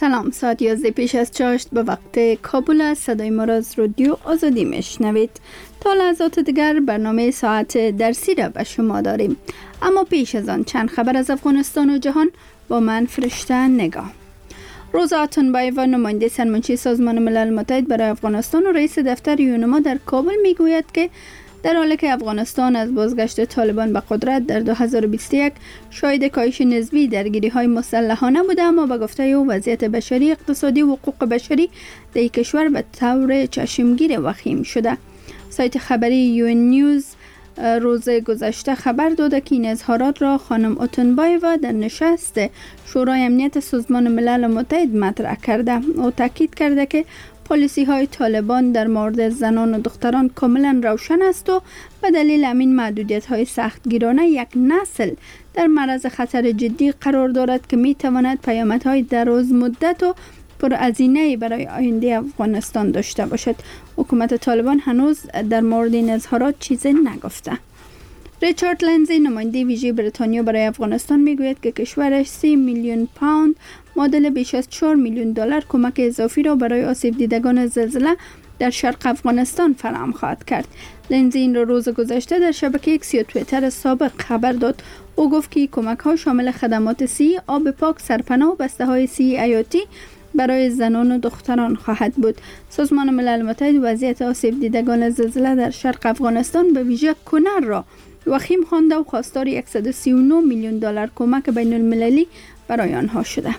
سلام، ساعت 11 پیش از چاشت به وقت کابل است. صدای ما را از رادیو آزادی میشنوید. تا لحظات دیگر برنامه ساعت درسی را به شما داریم، اما پیش از آن چند خبر از افغانستان و جهان با من فرشته نگاه. روزا اتنبایوا، نماینده سرمنشی سازمان ملل متحد برای افغانستان و رئیس دفتر یونما در کابل میگوید که در حالی که افغانستان از بازگشت طالبان به قدرت در 2021 شاهد کاهش نسبی درگیری‌های مسلحانه بوده، اما به گفته او وضعیت بشری، اقتصادی و حقوق بشری در این کشور به طور چشمگیر وخیم شده. سایت خبری یون نیوز روز گذشته خبر داده که این اظهارات را خانم اتنبایوا در نشست شورای امنیت سازمان ملل متحد مطرح کرده. او تاکید کرده که پالیسی های طالبان در مورد زنان و دختران کاملا روشن است و به دلیل همین محدودیت های سختگیرانه یک نسل در معرض خطر جدی قرار دارد که می تواند پیامدهای دراز مدت و پرهزینه برای آینده افغانستان داشته باشد. حکومت طالبان هنوز در مورد این اظهارات چیزی نگفته. ریچارد لنزی، نماینده ویژه بریتانیا برای افغانستان، میگوید که کشورش 30 میلیون پوند معادل بیش از 4 میلیون دلار کمک اضافی را برای آسیب دیدگان زلزله در شرق افغانستان فراهم خواهد کرد. لنزی این را روز گذشته در شبکه ایکس یا توییتر سابق خبر داد. او گفت که کمک ها شامل خدمات صحی، آب پاک، سرپناه و بسته های صحی حیاتی برای زنان و دختران خواهد بود. سازمان ملل متحد وضعیت آسیب دیدگان زلزله در شرق افغانستان به ویژه کنر را وخیم خوانده و خواستار 139 میلیون دلار کمک بین المللی برای آنها شده.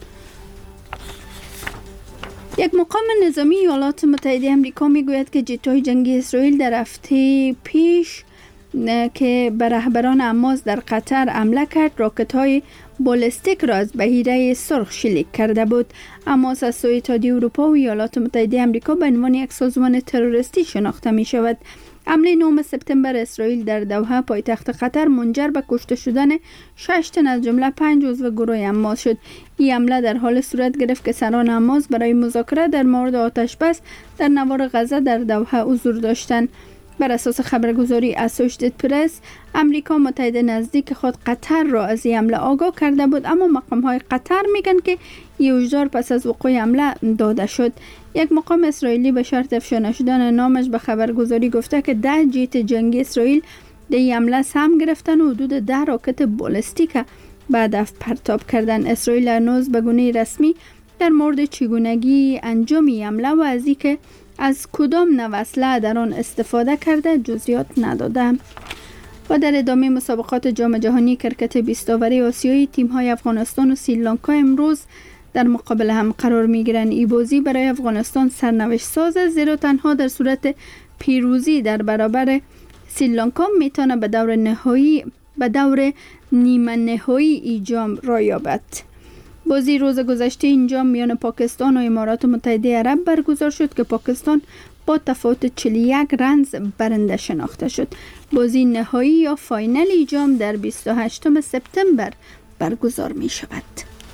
یک مقام نظامی ایالات متحده آمریکا میگوید که جت‌های جنگی اسرائیل در هفته پیش که به رهبران حماس در قطر حمله کرد، راکت‌های بالستیک را از بحیره سرخ شلیک کرده بود. حماس از سوی اتحادیه اروپا و ایالات متحده آمریکا به عنوان یک سازمان تروریستی شناخته می شود. حمله 9 سپتامبر اسرائیل در دوحه پایتخت قطر منجر به کشته شدن 6 تن از جمله 5 عضو گروه حماس شد. این حمله در حال صورت گرفت که سران حماس برای مذاکره در مورد آتش بس در نوار غزه در دوحه حضور داشتند. بر اساس خبرگزاری اسوشیتد پرس، امریکا متحد نزدیک خود قطر را از این حمله آگاه کرده بود، اما مقام‌های قطر میگن که این هشدار پس از وقوع حمله داده شد. یک مقام اسرائیلی به شرط افشا نشدن نامش به خبرگزاری گفته که 10 جت جنگی اسرائیل در این حمله سهم گرفتن و حدود 10 راکت بالستیک به هدف پرتاب کردن. اسرائیل هنوز به گونه رسمی در مورد چگونگی انجام این حمله و از اینکه از کدام نوع اسلحه در آن استفاده کرده جزئیات نداده. و در ادامه مسابقات جام جهانی کرکت 20 اوری آسیایی، تیم‌های افغانستان و سریلانکا امروز در مقابل هم قرار می‌گیرند. این بازی برای افغانستان سرنوشت ساز، زیرا تنها در صورت پیروزی در برابر سریلانکا میتونه به دور نیمه نهایی این جام را یابد. بازی روز گذشته این جام میان پاکستان و امارات متحده عرب برگزار شد که پاکستان با تفاوت 41 رنز برنده شناخته شد. بازی نهایی یا فاینال این جام در 28 سپتامبر برگزار می شود.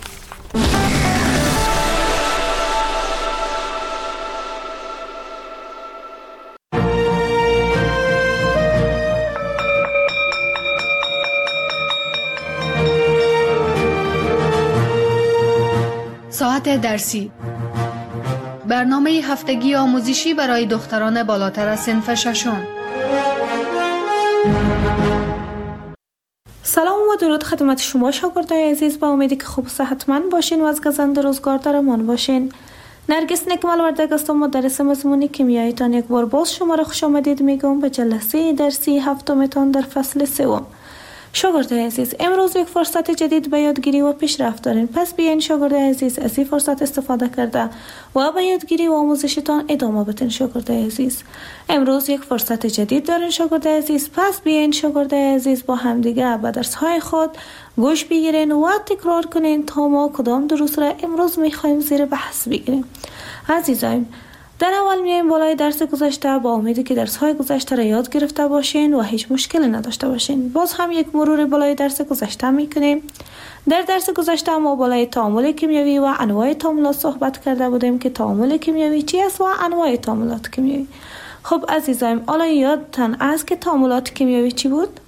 ساعت درسی، برنامه هفتگی آموزشی برای دختران بالاتر از صنف ششم. سلام و درود خدمت شما شاگردای عزیز، با امیدی که خوب و صحتمند باشین و از گزند روزگار درمان باشین. نرگس نکمل وردگ هستم، مدرس مضمون کیمیایی تان. یک بار باز شما را خوش آمدید میگم به جلسه درسی هفتمتان در فصل 3. شاگردای عزیز، امروز یک فرصت جدید به یادگیری و پیشرفت دارین، پس بیاین شاگردای عزیز از این فرصت استفاده کرده و به یادگیری و آموزشتان ادامه بدین. شاگردای عزیز، امروز یک فرصت جدید دارین شاگردای عزیز، پس بیاین شاگردای عزیز با همدیگه به درس‌های خود گوش بگیرین و تکرار کنین تا ما کدام دروس را امروز می‌خوایم زیر بحث بگیریم. عزیزان، در اول میایم بالای درس گذشته با امیدی که درس‌های گذشته را یاد گرفته باشین و هیچ مشکلی نداشته باشین. باز هم یک مرور بالای درس گذشته میکنیم. در درس گذشته ما بالای تعامل کیمیایی و انواع تعاملات صحبت کرده بودیم که تعامل کیمیایی چی است و انواع تعاملات کیمیایی. خب عزیزان، حالا یادتان است که تعاملات کیمیایی چی بود؟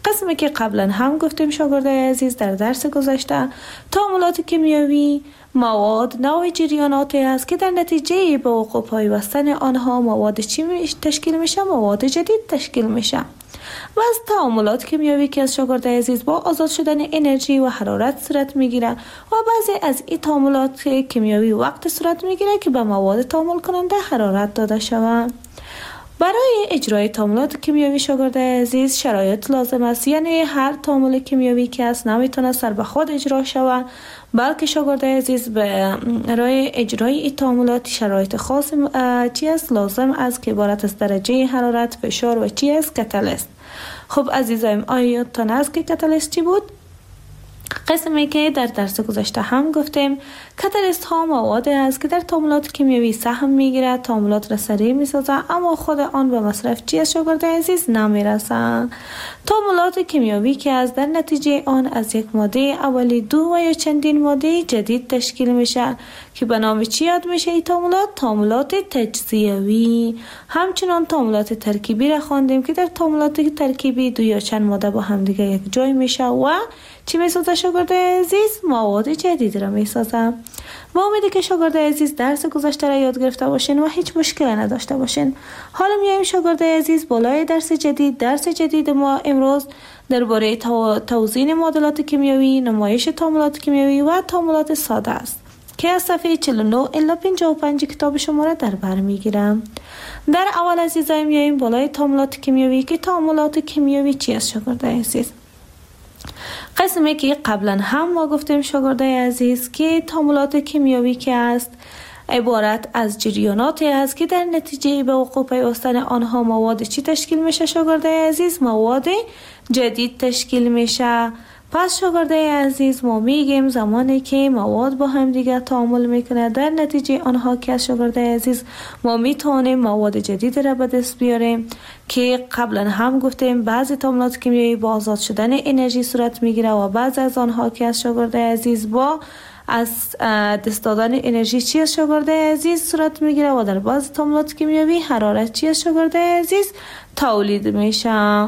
قسمی که قبلا هم گفتیم شاگردای عزیز در درس گذشته، تعاملات کیمیایی مواد نوع جریاناتی است که در نتیجه به وقوع پیوستن آنها مواد چی تشکیل میشه؟ مواد جدید تشکیل میشه. و از تعاملات کیمیایی که از شاگردای عزیز با آزاد شدن انرژی و حرارت صورت میگیره و بعضی از این تعاملات کیمیایی وقت صورت میگیره که به مواد تعامل کننده حرارت داده شود. برای اجرای تعاملات کیمیایی شاگردای عزیز شرایط لازم است، یعنی هر تعامل کیمیایی که است نمیتونه سر به خود اجرا شود، بلکه شاگردای عزیز برای اجرای این تعاملات شرایط خاص چی است لازم است که عبارت از درجه حرارت، فشار و چی است کاتالیست. خب عزیزایم آیاتون است که کاتالیست چی بود؟ قسمی که در درس گذشته هم گفتیم کاتالیست ها مواد است که در تعاملات کیمیایی سهم میگیره، تعاملات را سریع میسازه اما خود آن به مصرف چی از شاگردای عزیز نمیرسه. تعاملات کیمیایی که از در نتیجه آن از یک ماده اولی دو و یا چندین ماده جدید تشکیل میشه که به نام چی یاد میشه این تعاملات؟ تعاملات تجزیوی. همچنان تعاملات ترکیبی را خواندیم که در تعاملات ترکیبی دو یا چند ماده با هم دیگه یک جای میشه و چی میسازه شاگردای عزیز؟ مواد جدید را میسازه. با امیدی که شاگردای عزیز درس گذشته را یاد گرفته باشین و هیچ مشکلی نداشته باشین. حالا میایم شاگردای عزیز بالای درس جدید ما امروز درباره توزیع معادلات کیمیایی، نمایش تعاملات کیمیایی و تعاملات ساده است که از صفحه 49 الی 55 کتاب شما را در بر میگیرم. در اول عزیزای میایم بالای تعاملات کیمیایی که تعاملات کیمیایی چی است شاگردای عزیز؟ قسمی که قبلا هم ما گفتیم شاگردای عزیز که تعاملات کیمیایی که است عبارت از جریاناتی است که در نتیجه به وقوع پیوستن آنها مواد چی تشکیل میشه شاگردای عزیز؟ مواد جدید تشکیل میشه. پس شاگردای عزیز ما میگیم زمانی که مواد با هم دیگه تعامل میکنه در نتیجه آنها که از شاگردای عزیز ما میتونیم مواد جدید را به دست بیاریم که قبلا هم گفتیم بعضی تعاملات کیمیایی با آزاد شدن انرژی صورت میگیره و بعضی از آنها که از شاگردای عزیز با از دست دادن انرژی چی از شاگردای عزیز صورت میگیره و در بعضی تعاملات کیمیایی حرارت چی از شاگردای عزیز تولید میشه.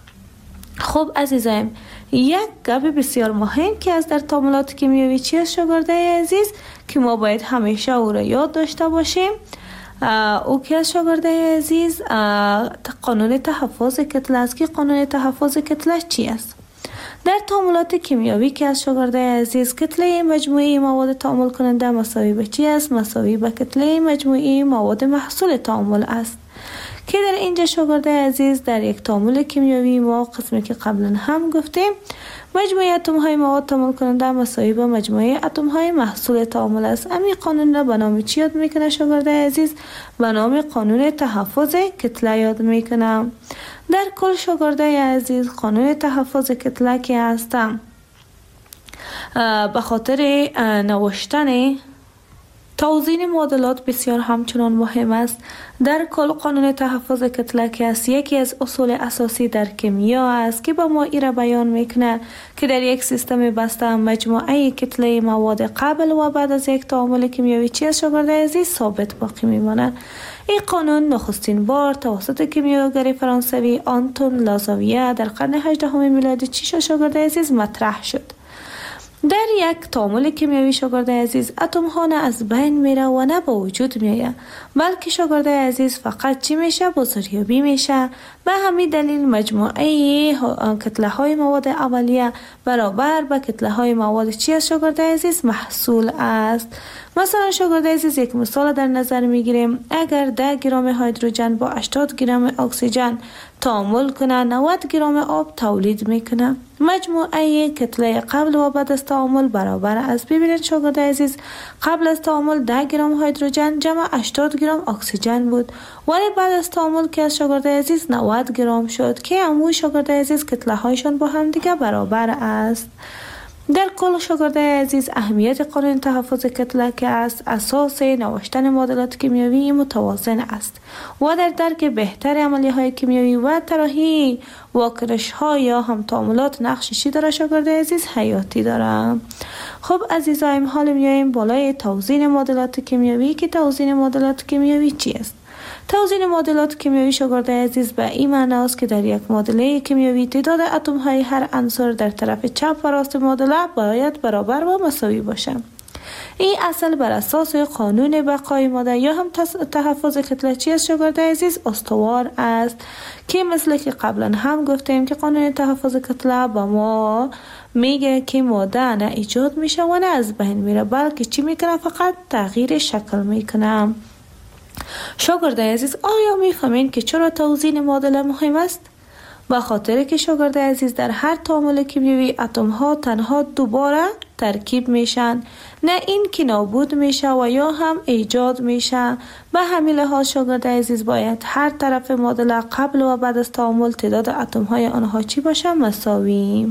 خب عزیزایم یک گپ بسیار مهم که از در تعاملات کیمیایی چی است شاگردای عزیز که ما باید همیشه او را یاد داشته باشیم او که از شاگردای عزیز قانون تحفظ کتله است که قانون تحفظ کتله چی است؟ در تعاملات کیمیایی که از شاگردای عزیز کتله مجموعی مواد تعامل کننده مساوی به چی است؟ مساوی به کتله مجموعی مواد محصول تعامل است که در اینجا شاگردای عزیز در یک تعامل کیمیایی ما قسمی که قبلا هم گفتیم مجموعه اتم های مواد تعامل کننده مساوی با مجموعه اتم های محصول تعامل است. امی قانون را به نام چی یاد میکنه شاگردای عزیز؟ به نام قانون تحفظ کتله یاد میکنه. در کل شاگردای عزیز قانون تحفظ کتله که هستم به خاطر نوشتن توزیع معادلات بسیار همچنان مهم است. در کل قانون تحفظ کتله که است یکی از اصول اساسی در کیمیا است که با ما ای را بیان میکنه که در یک سیستم بسته مجموعه کتله مواد قبل و بعد از یک تعامل کیمیایی چی از شاگردای عزیز ثابت باقی میماند. این قانون نخستین بار توسط کیمیاگر فرانسوی آنتون لازاویه در قرن 18 میلادی چی شد شاگردای عزیز مطرح شد. در یک تعامل کیمیایی شاگردای عزیز اتم ها نه از بین میره و نه با وجود میآید، بلکه شاگردای عزیز فقط چی میشه؟ بازاریابی میشه. به همین دلیل مجموعه کتله های مواد اولیه برابر به کتله های مواد چی است شاگردای عزیز؟ محصول است. مثلا شاگردای عزیز یک مثال در نظر میگیریم. اگر 10 گرم هیدروژن با 80 گرم اکسیژن تعامل کنه 90 گرم آب تولید میکنه. مجموعه کتله قبل و بعد از تعامل برابر است. ببینید شاگردای عزیز قبل از تعامل 10 گرم هیدروژن جمع 80 گرم اکسیژن بود، ولی بعد از تعامل که از شاگردای عزیز 90 گرم شد که همون شاگردای عزیز کتله هایشان با هم دیگه برابر است. در کل شاگردای عزیز اهمیت قانون تحفظ کتله که است اساس نوشتن معادلات کیمیایی متوازن است و در درک بهتر عملیه های کیمیایی و طراحی واکنش ها یا هم تعاملات نقشی داره شاگردای عزیز حیاتی داره. خب عزیزایم حالا میایم بالای توزیع معادلات کیمیایی که توزیع معادلات کیمیایی چی است؟ توزیع معادلات کیمیایی شاگردای عزیز به این معنی است که در یک معادله کیمیایی تعداد اتم های هر عنصر در طرف چپ و راست معادله باید برابر و مساوی باشند. این اصل بر اساس قانون بقای ماده یا هم تحفظ کتله‌چی از شاگردای عزیز استوار است که مثل که قبلا هم گفتیم که قانون تحفظ کتله با ما میگه که ماده نه ایجاد میشه و نه از بین میره، بلکه چی میکنه؟ فقط تغییر شکل میکنه. شاگردای عزیز، آیا میفهمین که چرا توزیع معادله مهم است؟ به خاطر که شاگردای عزیز در هر تعامل کیمیایی اتم ها تنها دوباره ترکیب میشن، نه این که نابود میشه و یا هم ایجاد میشه. به همین لحاظ شاگردای عزیز باید هر طرف معادله قبل و بعد از تعامل تعداد اتم های آنها چی باشه؟ مساوی.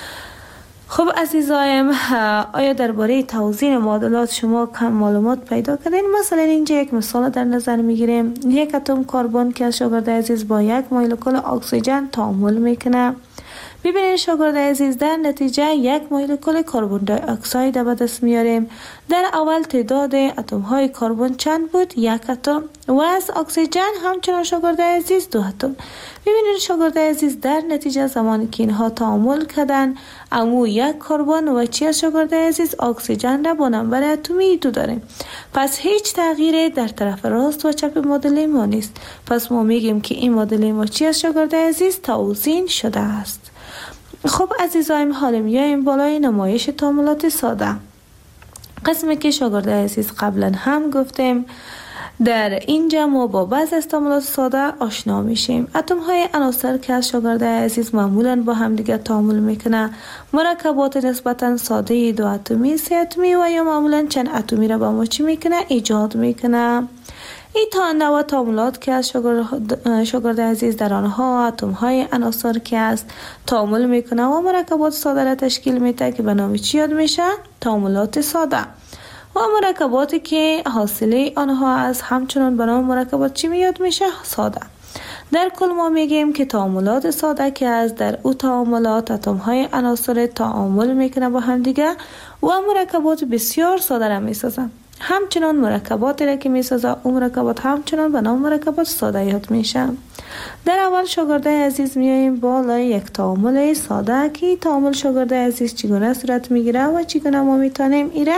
خب عزیزایم، آیا درباره توزیع معادلات شما کم معلومات پیدا کردین؟ مثلا اینجا یک مثال در نظر میگیریم. یک اتم کربن که شاگردای عزیز با یک مولکول اکسیژن تعامل میکنه. ببینید شاگردای عزیز، در نتیجه یک مولکول کربن دی اکساید به دست میاریم. در اول تعداد اتم های کربن چند بود؟ یک اتم. و از اکسیژن همچنان شاگردای عزیز 2 اتم. ببینید شاگردای عزیز، در نتیجه زمانی که اینها تعامل کردن، امو یک کربن و چی از شاگردای عزیز؟ اکسیژن را با نمبر اتمی 2 داریم. پس هیچ تغییری در طرف راست و چپ معادله ما نیست. پس ما میگیم که این معادله ما چی از شاگردای عزیز؟ توزیع شده است. خب عزیزایم، حالا میایم بالای نمایش تعاملات ساده. قسمی که شاگردای عزیز قبلا هم گفتیم، در اینجا ما با بعض از تعاملات ساده آشنا میشیم. اتم های عناصر که از شاگردای عزیز معمولا با هم دیگه تعامل میکنه، مرکبات نسبتا ساده 2 اتمی، 3 اتمی و یا معمولا چند اتمی را با ما چی میکنه؟ ایجاد میکنه. این تا نوع تعاملات که از شاگردای عزیز در آنها اتم های عناصر که است تعامل میکنه و مرکبات ساده را تشکیل میده که به نام چی یاد میشه؟ تعاملات ساده. و مرکباتی که حاصله آنها از همچنان به نام مرکبات چی میاد میشه؟ ساده. در کل ما میگیم که تعاملات ساده که از در او تعاملات اتم های عناصر تعامل میکنه با هم دیگه و مرکبات بسیار ساده را میسازن. همچنان مرکباتی را که میسازه اون مرکبات همچنان به نام مرکبات ساده یاد میشه. در اول شاگردای عزیز میاییم بالای یک تعامل ساده که تعامل شاگردای عزیز چگونه صورت میگیره و چگونه ما میتونیم ایره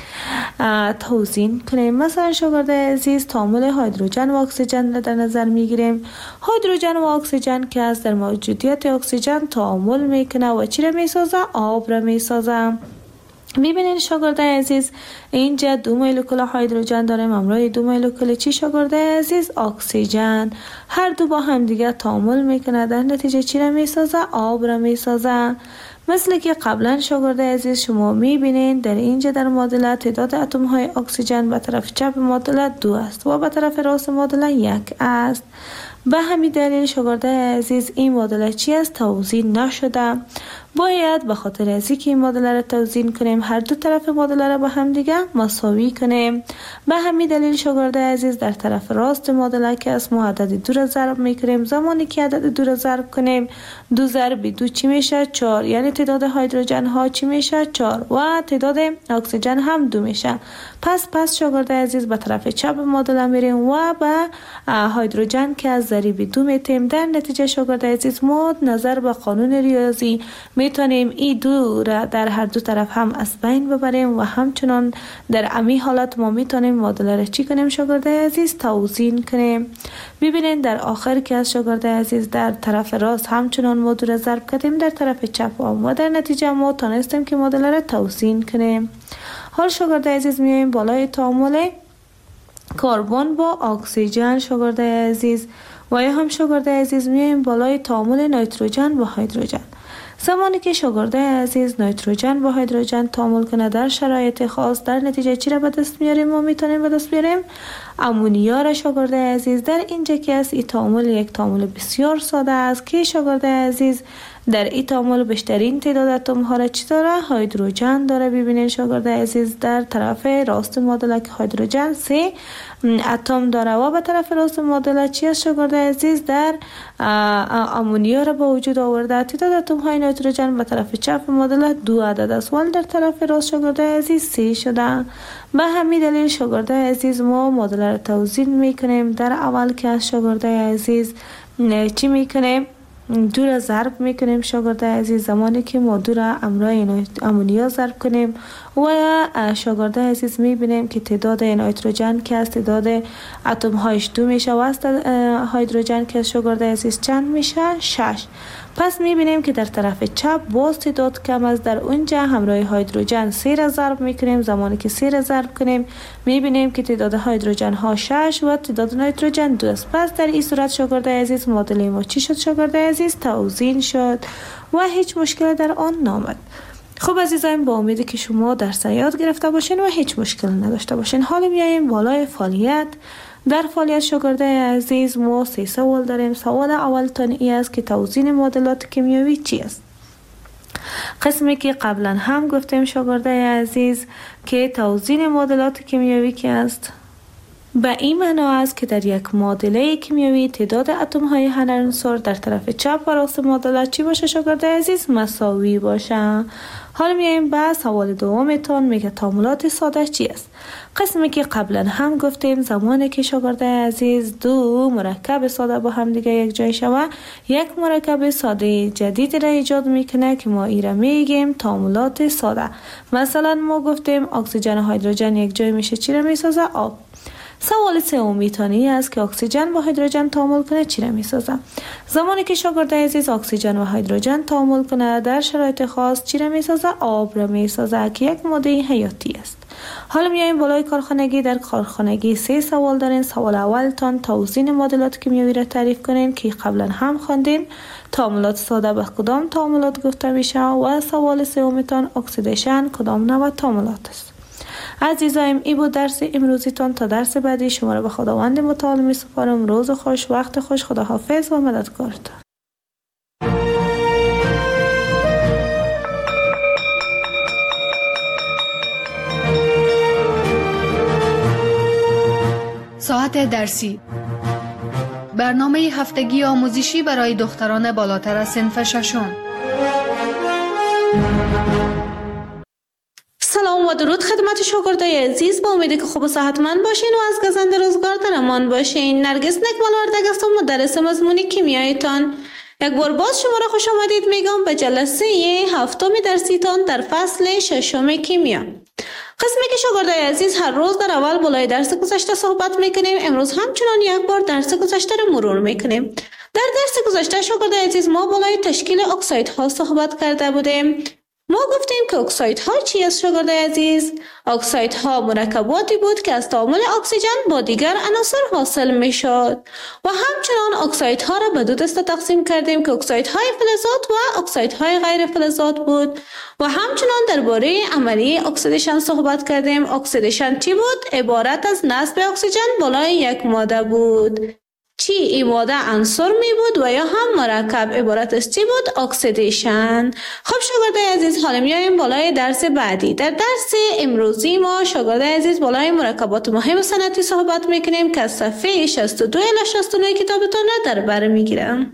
توزیع کنیم. مثلا شاگردای عزیز تعامل هیدروژن و اکسیژن را در نظر میگیریم. هیدروژن و اکسیژن که از در موجودیت اکسیژن تعامل میکنه و چی را میسازه؟ آب را میسازه. میبینید شاگردای عزیز، اینجا 2 مولکول هیدروژن داریم همراه 2 مولکول چی شاگردای عزیز؟ اکسیژن. هر دو با هم دیگه تعامل میکنه، در نتیجه چی را میسازه؟ آب را میسازه. مثل که قبلا شاگردای عزیز شما میبینید در اینجا در معادله تعداد اتم های اکسیژن به طرف چپ معادله 2 است و به طرف راست معادله 1 است. به همین دلیل شاگردای عزیز این معادله چی است؟ توزیع نشده. باید به خاطر از اینکه این معادله را توزیع کنیم هر دو طرف معادله را با هم دیگه مساوی کنیم. به همین دلیل شاگردای عزیز در طرف راست معادله که از ما عدد 2 را ضرب میکنیم، زمانی که عدد 2 را ضرب کنیم 2 ضرب 2 چی میشه؟ 4، یعنی تعداد هیدروژن ها چی میشه؟ 4 و تعداد اکسیژن هم 2 میشه. پس شاگردای عزیز به طرف چپ معادله میریم و به هیدروژن که از ضریب 2 میتیم. در نتیجه شاگردای عزیز ما نظر به قانون ریاضی میتونیم این 2 را در هر دو طرف هم از بین ببریم و همچنان در امی حالت ما میتونیم معادله را چی کنیم شاگردای عزیز؟ توزیع کنیم. ببینید در آخر که از شاگردای عزیز در طرف راست همچنان ما 2 را ضرب کردیم در طرف چپ و در نتیجه ما تونستیم که معادله را توزیع کنیم. حال شاگردای عزیز میایم بالای تعامل کربن با اکسیژن شاگردای عزیز و یا هم شاگردای عزیز میایم بالای تعامل نیتروژن با هیدروژن. زمانی که شاگردای عزیز نیتروژن با هیدروژن تعامل کنه در شرایط خاص، در نتیجه چی را به دست میاریم؟ ما میتونیم به دست بیاریم امونیا را شاگردای عزیز. در اینجا که است این تعامل یک تعامل بسیار ساده است که شاگردای عزیز در این تعامل بیشترین تعداد اتم ها را چی داره؟ هیدروژن داره. ببینید شاگردای عزیز در طرف راست معادله که هیدروژن 3 اتم داره و به طرف راست معادله چی است شاگردای عزیز؟ در امونیا را با وجود آورده. تعداد اتم های نیتروژن به طرف چپ معادله 2 عدد است ولی در طرف راست شاگردای عزیز 3 شده. به همین دلیل شاگرده عزیز ما معادله را توزیع میکنیم. در اول که از شاگرده عزیز چی میکنیم؟ دو را ضرب میکنیم شاگرده عزیز. زمانی که ما دو را امرای امونیا ضرب کنیم و شاگرده عزیز میبینیم که تعداد این هیدروژن که از تعداد اتم هایش 2 میشه و از هیدروژن که از شاگرده عزیز چند میشه؟ 6. پس میبینیم که در طرف چپ باز تعداد کم است. در اونجا همراه هیدروژن 3 را ضرب میکنیم. زمانی که 3 را ضرب کنیم میبینیم که تعداد هیدروژن ها 6 و تعداد نیتروژن 2 است. پس در این صورت شاگرده عزیز معادله ما چی شد شاگرده عزیز؟ توزیع شد و هیچ مشکل در آن نامد. خب عزیزان، با امیدی که شما درس یاد گرفته باشین و هیچ مشکل نداشته باشین. حالا میاییم بالای فعالیت. در فعالیت شاگرده عزیز ما 3 سوال داریم. سوال اول تان ای است که توزیع معادلات کیمیایی چی است؟ قسمی که قبلا هم گفتیم شاگرده عزیز که توزیع معادلات کیمیایی که است به این معنا است که در یک معادله کیمیایی تعداد اتم های هر عنصر در طرف چپ و راست معادله چی باشه شاگرده عزیز؟ مساوی باشه. حالا میایم به سوال دومتون، میگه تعاملات ساده چی است؟ قسمی که قبلا هم گفتیم زمانی که شاگرده عزیز دو مرکب ساده با هم دیگه یک جای شوه یک مرکب ساده جدید را ایجاد میکنه که ما ای را میگیم تعاملات ساده. مثلا ما گفتیم اکسیژن و هیدروژن یک جای میشه چی را میسازه؟ آب. سوال سومی تانی است که اکسیژن و هیدروژن تعامل کنه چی را میسازه؟ زمانی که شاگرد عزیز اکسیژن و هیدروژن تعامل کنه در شرایط خاص چی را میسازه؟ آب را میسازه که یک ماده حیاتی است. حالا میایم بالای کارخانگی. در کارخانگی 3 سوال دارین. سوال اول تان توزیع معادلات کیمیایی را تعریف کنین که قبلا هم خواندین. تعاملات ساده به کدام تعاملات گفته میشه؟ و سوال سوم تان اکسیدیشن کدام نوع تعاملات است؟ عزیزایم، این بود درس امروزیتان. تا درس بعدی شما را به خداوند متعال می سپارم. روز خوش، وقت خوش، خداحافظ و مددکارتان. ساعت درسی، برنامه هفتگی آموزشی برای دختران بالاتر از صنف ششم. سلام و درود خدمت شاگردای عزیز. با امیدی که خوب و صحتمند باشین و از گزنده روزگار در امان باشین. نرگس نکمال وردگ هستم، مدرس مضمون کیمیایتان. یک بار باز شما را خوش آمدید میگم به جلسه 7 درسیتان در فصل 6 کیمیا. قسمی که شاگردای عزیز هر روز در اول بالای درس گذشته صحبت میکنیم، امروز همچنان یک بار درس گذشته را مرور میکنیم. در درس گذشته شاگردای عزیز ما بالای تشکیل اکسایدها صحبت کرده بودیم. ما گفتیم که اکسایدها چی است شاگردای عزیز؟ اکسایدها مرکباتی بود که از تعامل اکسیژن با دیگر عناصر حاصل می شد و همچنان اکسایدها را به 2 دسته تقسیم کردیم که اکسایدهای فلزات و اکسایدهای غیر فلزات بود و همچنان درباره عملیه اکسیدیشن صحبت کردیم. اکسیدیشن چی بود؟ عبارت از نصب اکسیژن بالای یک ماده بود. چی این ماده عنصر می بود و یا هم مرکب عبارت از چی بود؟ اکسیدیشن. خب شاگردای عزیز، حالا میایم بالای درس بعدی. در درس امروزی ما شاگردای عزیز بالای مرکبات مهم صنعتی صحبت میکنیم که از صفحه 62 الی 69 کتابتون را در بر میگیرم.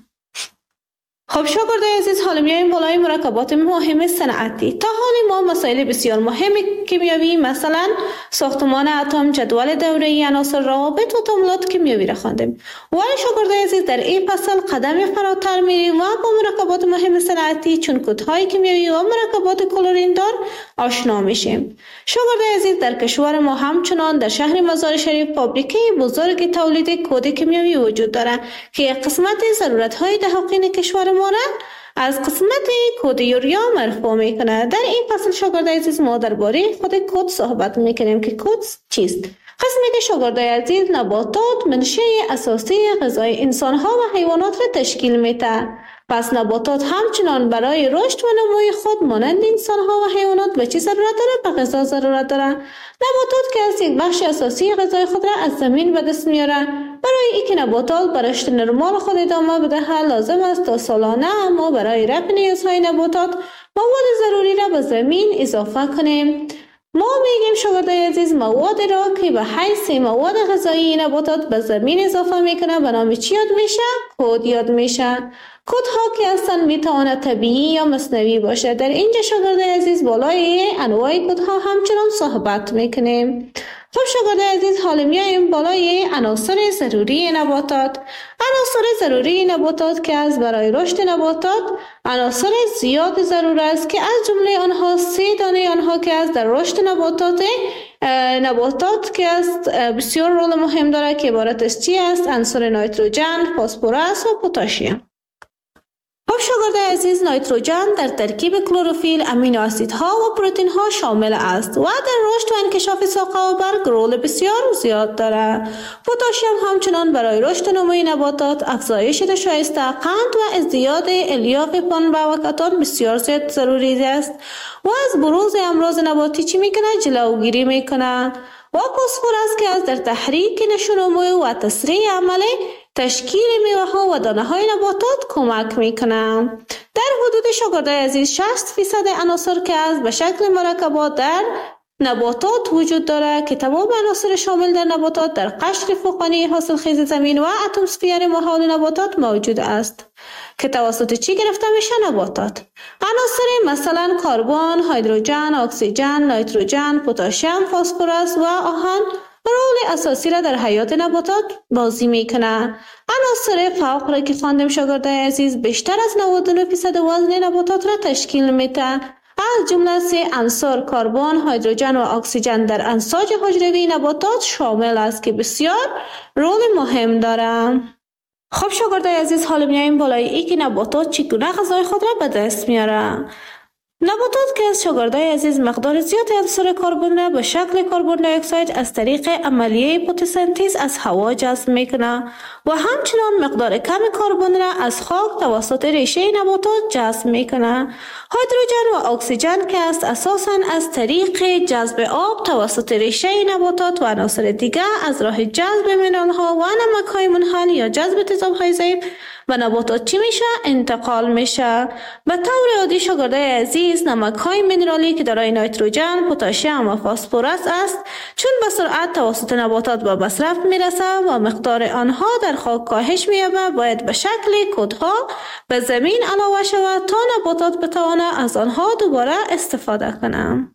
خب شاگردای عزیز، حالا میایم بالای مرکبات مهم صنعتی. تا حالا ما مسائل بسیار مهم کیمیایی مثلا ساختمان اتم، جدول دوره‌ای عناصر، روابط و تعاملات کیمیایی را خواندیم. ولی شاگردای عزیز در این فصل قدم فراتر میریم و با مرکبات مهم صنعتی چون کدهای کیمیایی و مرکبات کلورین دار آشنا میشیم. شاگردای عزیز، در کشور ما همچنان در شهر مزار شریف فابریکه بزرگ تولید کد کیمیایی وجود دارد که یک قسمت ضرورت‌های دهقین کشور ما را از قسمت کد یوریا مرفوع میکنه. در این فصل شاگردای عزیز ما درباره خود کد صحبت میکنیم که کد چیست. قسمی که شاگردای عزیز نباتات منشأ اساسی غذای انسانها و حیوانات را تشکیل میده. پس نباتات همچنان برای رشد و نموی خود مانند انسانها و حیوانات به چی ضرورت داره؟ به غذا ضرورت داره. نباتات که از یک بخش اساسی غذای خود را از زمین به دست میاره. برای اینکه نباتات به رشد نرمال خود ادامه بده لازم است تا سالانه ما برای رفع نیازهای نباتات مواد ضروری را به زمین اضافه کنیم. ما میگیم شاگردای عزیز مواد را که به حیث مواد غذایی نباتات به زمین اضافه میکنه به نام چی یاد میشه؟ کود یاد میشه. کودها که اصلا میتواند طبیعی یا مصنوعی باشه. در اینجا شاگردای عزیز بالای انواع کودها همچنان صحبت میکنیم. خب شاگردای عزیز حالا میایم بالای عناصر ضروری نباتات. عناصر ضروری نباتات که از برای رشد نباتات عناصر زیاد ضرور است که از جمله آنها 3 دانه آنها که از در رشد نباتات که است بسیار رول مهم داره که عبارت از چی است؟ عنصر نیتروژن، فسفرس و پتاسیم. خب شاگردای عزیز نیتروژن در ترکیب کلروفیل، امینو اسیدها و پروتئین ها شامل است و در رشد و انکشاف ساقه و برگ رول بسیار زیاد دارد. پتاسیم همچنان برای رشد و نمو نباتات، افزایش نشایست قند و ازدیاد الیاف پنبه و کتان بسیار زیاد ضروری است و از بروز امراض نباتی چی میکنه؟ جلوگیری میکنه. و فسفرس که از در تحریک نشونمو و تسریع عمل تشکیل میوه ها و دانه های نباتات کمک میکنه. در حدود شاگردای عزیز 60% عناصر که از به شکل مرکبات در نباتات وجود داره که تمام عناصر شامل در نباتات در قشر فوقانی حاصلخیز زمین و اتمسفیر محال نباتات موجود است که توسط چی گرفته میشه؟ نباتات. عناصر مثلا کربن، هیدروژن، اکسیژن، نیتروژن، پتاسیم، فسفرس و آهن رول اساسی را در حیات نباتات بازی میکنه. عناصر فوق را که خواندیم شاگردای عزیز بیشتر از 99% وزن نباتات را تشکیل میده. از جمله 3 عنصر کربن، هیدروژن و اکسیژن در انساج حجروی نباتات شامل است که بسیار رول مهم داره. خب شاگردای عزیز حالا میایم بالای ای که نباتات چگونه غذای خود را به دست میاره. نباتات که از شاگردای عزیز مقدار زیاد عنصر کربن را به شکل کربن دی اکساید از طریق عملیه فتوسنتز از هوا جذب میکنه و همچنان مقدار کم کربن را از خاک توسط ریشه نباتات جذب میکنه. هیدروژن و اکسیژن که است اساساً از طریق جذب آب توسط ریشه نباتات و عناصر دیگر از راه جذب مینرال ها و نمک های منحل یا جذب تیزاب های ضعیف و نباتات چی میشه؟ انتقال میشه. به طور عادی شاگردای عزیز نمک های مینرالی که دارای نیتروژن، پتاسیم و فسفرس است چون به سرعت توسط نباتات به مصرف میرسه و مقدار آنها در خاک کاهش مییابه باید به شکل کودها به زمین علاوه شود تا نباتات بتوانه از آنها دوباره استفاده کنه.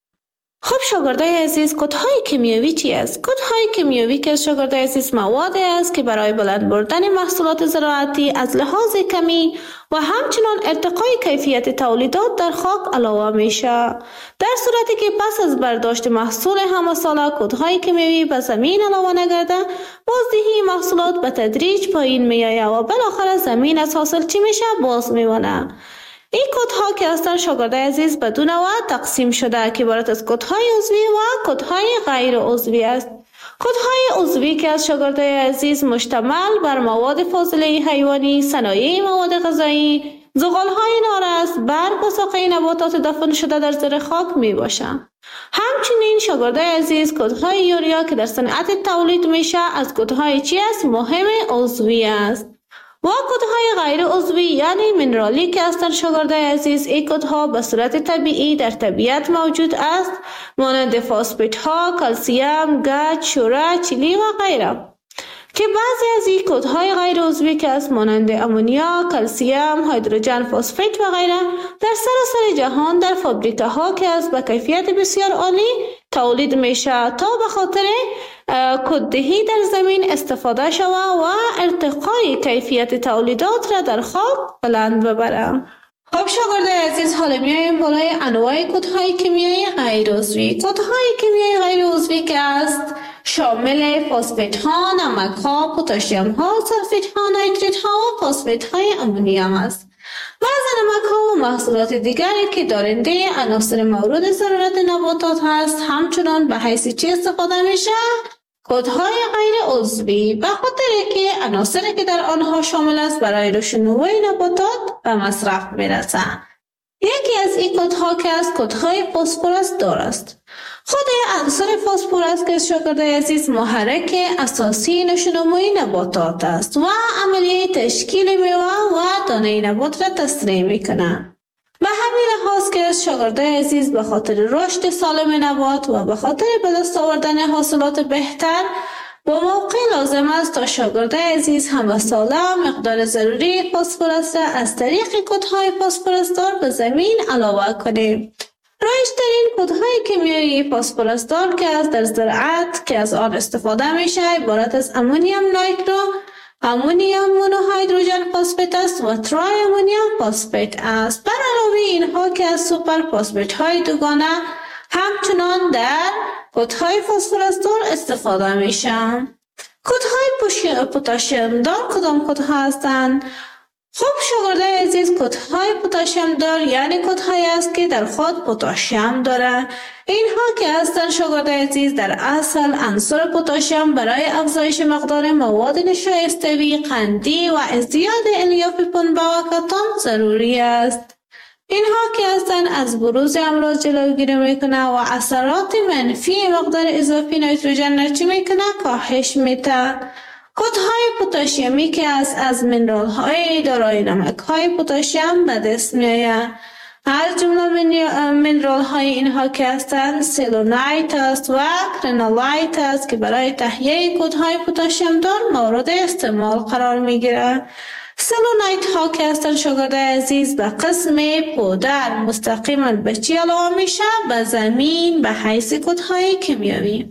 خب شاگردای عزیز کودهای کیمیایی چی است؟ کودهای کیمیایی که شاگردای عزیز مواد است که برای بلند بردن محصولات زراعتی از لحاظ کمی و همچنان ارتقای کیفیت تولیدات در خاک علاوه میشه. در صورتی که پس از برداشت محصول همه ساله کودهای کیمیایی به زمین علاوه نگرده بازدهی محصولات به تدریج پایین میآید و بالاخره زمین از حاصل چی میشه؟ باز میمانه. این کودها که هستند شاگردای عزیز به 2 نوع تقسیم شده که عبارت از کودهای عضوی و کودهای غیر عضوی است. کودهای عضوی که از شاگردای عزیز مشتمل بر مواد فاضله حیوانی، صنایع مواد غذایی، زغالهای نارس، برگ و ساقه نباتات دفن شده در زیر خاک می باشند. همچنین شاگردای عزیز کودهای یوریا که در صنعت تولید میشه از کودهای چی است؟ مهم عضوی است. و کودهای غیر عضوی یعنی مینرالی که هستند شاگردای عزیز این کودها به صورت طبیعی در طبیعت موجود است مانند فسفات ها، کلسیم، گچ، شوره، چلی و غیره که بعضی از این کودهای غیر عضوی که است مانند امونیا، کلسیم، هیدروژن فسفات و غیره در سراسر جهان در فابریکه ها که است به کیفیت بسیار عالی تولید میشه تا به خاطر کوددهی در زمین استفاده شود و ارتقای کیفیت تولیدات را در خاک بلند ببره. خب شاگردای عزیز حالا میایم بالای انواع کودهای کیمیایی غیر عضوی. کودهای کیمیایی غیر عضوی که است شامل فسفات ها، نمک ها، پتاسیم ها، سلفات ها، نیتریت ها و فسفات های امونیا است. بعض نمک ها و محصولات دیگری که دارنده عناصر مورد ضرورت نباتات هست همچنان به حیث چی استفاده میشه؟ کودهای غیر عضوی به خاطر که عناصری که در آنها شامل است برای رشد نوع نباتات به مصرف میرسند. یکی از این کودها که از کودهای فسفرس دارست. خود عنصر فسفرس که شاگردای عزیز محرک اساسی نشونموی نباتات است و عملیه تشکیل میوه و دانه نبات را تسریع میکنه. به همین لحاظ که شاگردای عزیز به خاطر رشد سالم نبات و به خاطر به دست آوردن حاصلات بهتر با موقع لازم است تا شاگردای عزیز همه ساله مقدار ضروری فسفرس از طریق کودهای فسفرسدار به زمین علاوه کنیم. رایج‌ترین کودهای کیمیایی فسفرسدار که از در زراعت که از آن استفاده میشه عبارت از امونیم نایترو، امونیم مونوهیدروژن فسفات است و ترای امونیم فسفات است. بر علاوه اینها که از سوپر فسفات های دوگانه همچنان در کودهای فسفرسدار استفاده میشن. کودهای پتاسیم دار کدام کودها هستند؟ خب شاگردای عزیز، کودهای پتاسیم دار یعنی کودهایی است که در خود پتاسیم داره. اینها که هستند شاگردای عزیز در اصل عنصر پتاسیم برای افزایش مقدار مواد نشایسته‌ای قندی و ازدیاد الیاف پنبه و کتان ضروری است. اینها که هستند از بروز امراض جلوگیری میکنه و اثرات منفی مقدار اضافی نیتروژن چی میکنه؟ کاهش میده. کودهای پتاسیمی که از منرال های دارای نمک های پتاسیم به دست میآید. از جمله منرال های اینها که هستند سلونایت است و کرنولایت است که برای تهیه کودهای پتاسیم دار مورد استعمال قرار میگیره. سلونایت ها که هستند شاگردای عزیز به قسم پودر مستقیما به چی علاوه میشه؟ به زمین به حیث کودهای کیمیایی.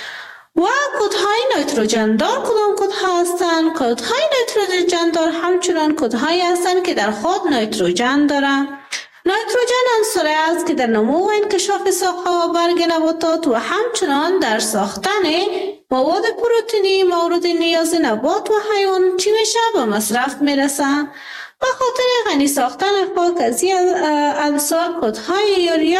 و کودهای نیتروژن دار کدام کودها هستند؟ کودهای نیتروژن دار همچنان کودهایی هستند که در خود نیتروژن دارند. نیتروژن عنصری است که در نمو و انکشاف ساقه و برگ نباتات و همچنان در ساختن مواد پروتئینی مورد نیاز نبات و حیوان چی میشه؟ به مصرف میرسه. به خاطر غنی ساختن خاک از این عنصر کودهای یوریا،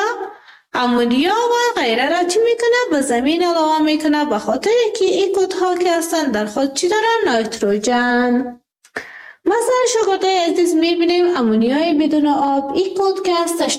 امونیا و غیره را چی میکنه؟ به زمین علاوه میکنه، به خاطر که این کودها که هستن در خود چی دارن؟ نیتروژن. مثلا شاگردای عزیز میبینیم امونیای بدون آب، این کود که هست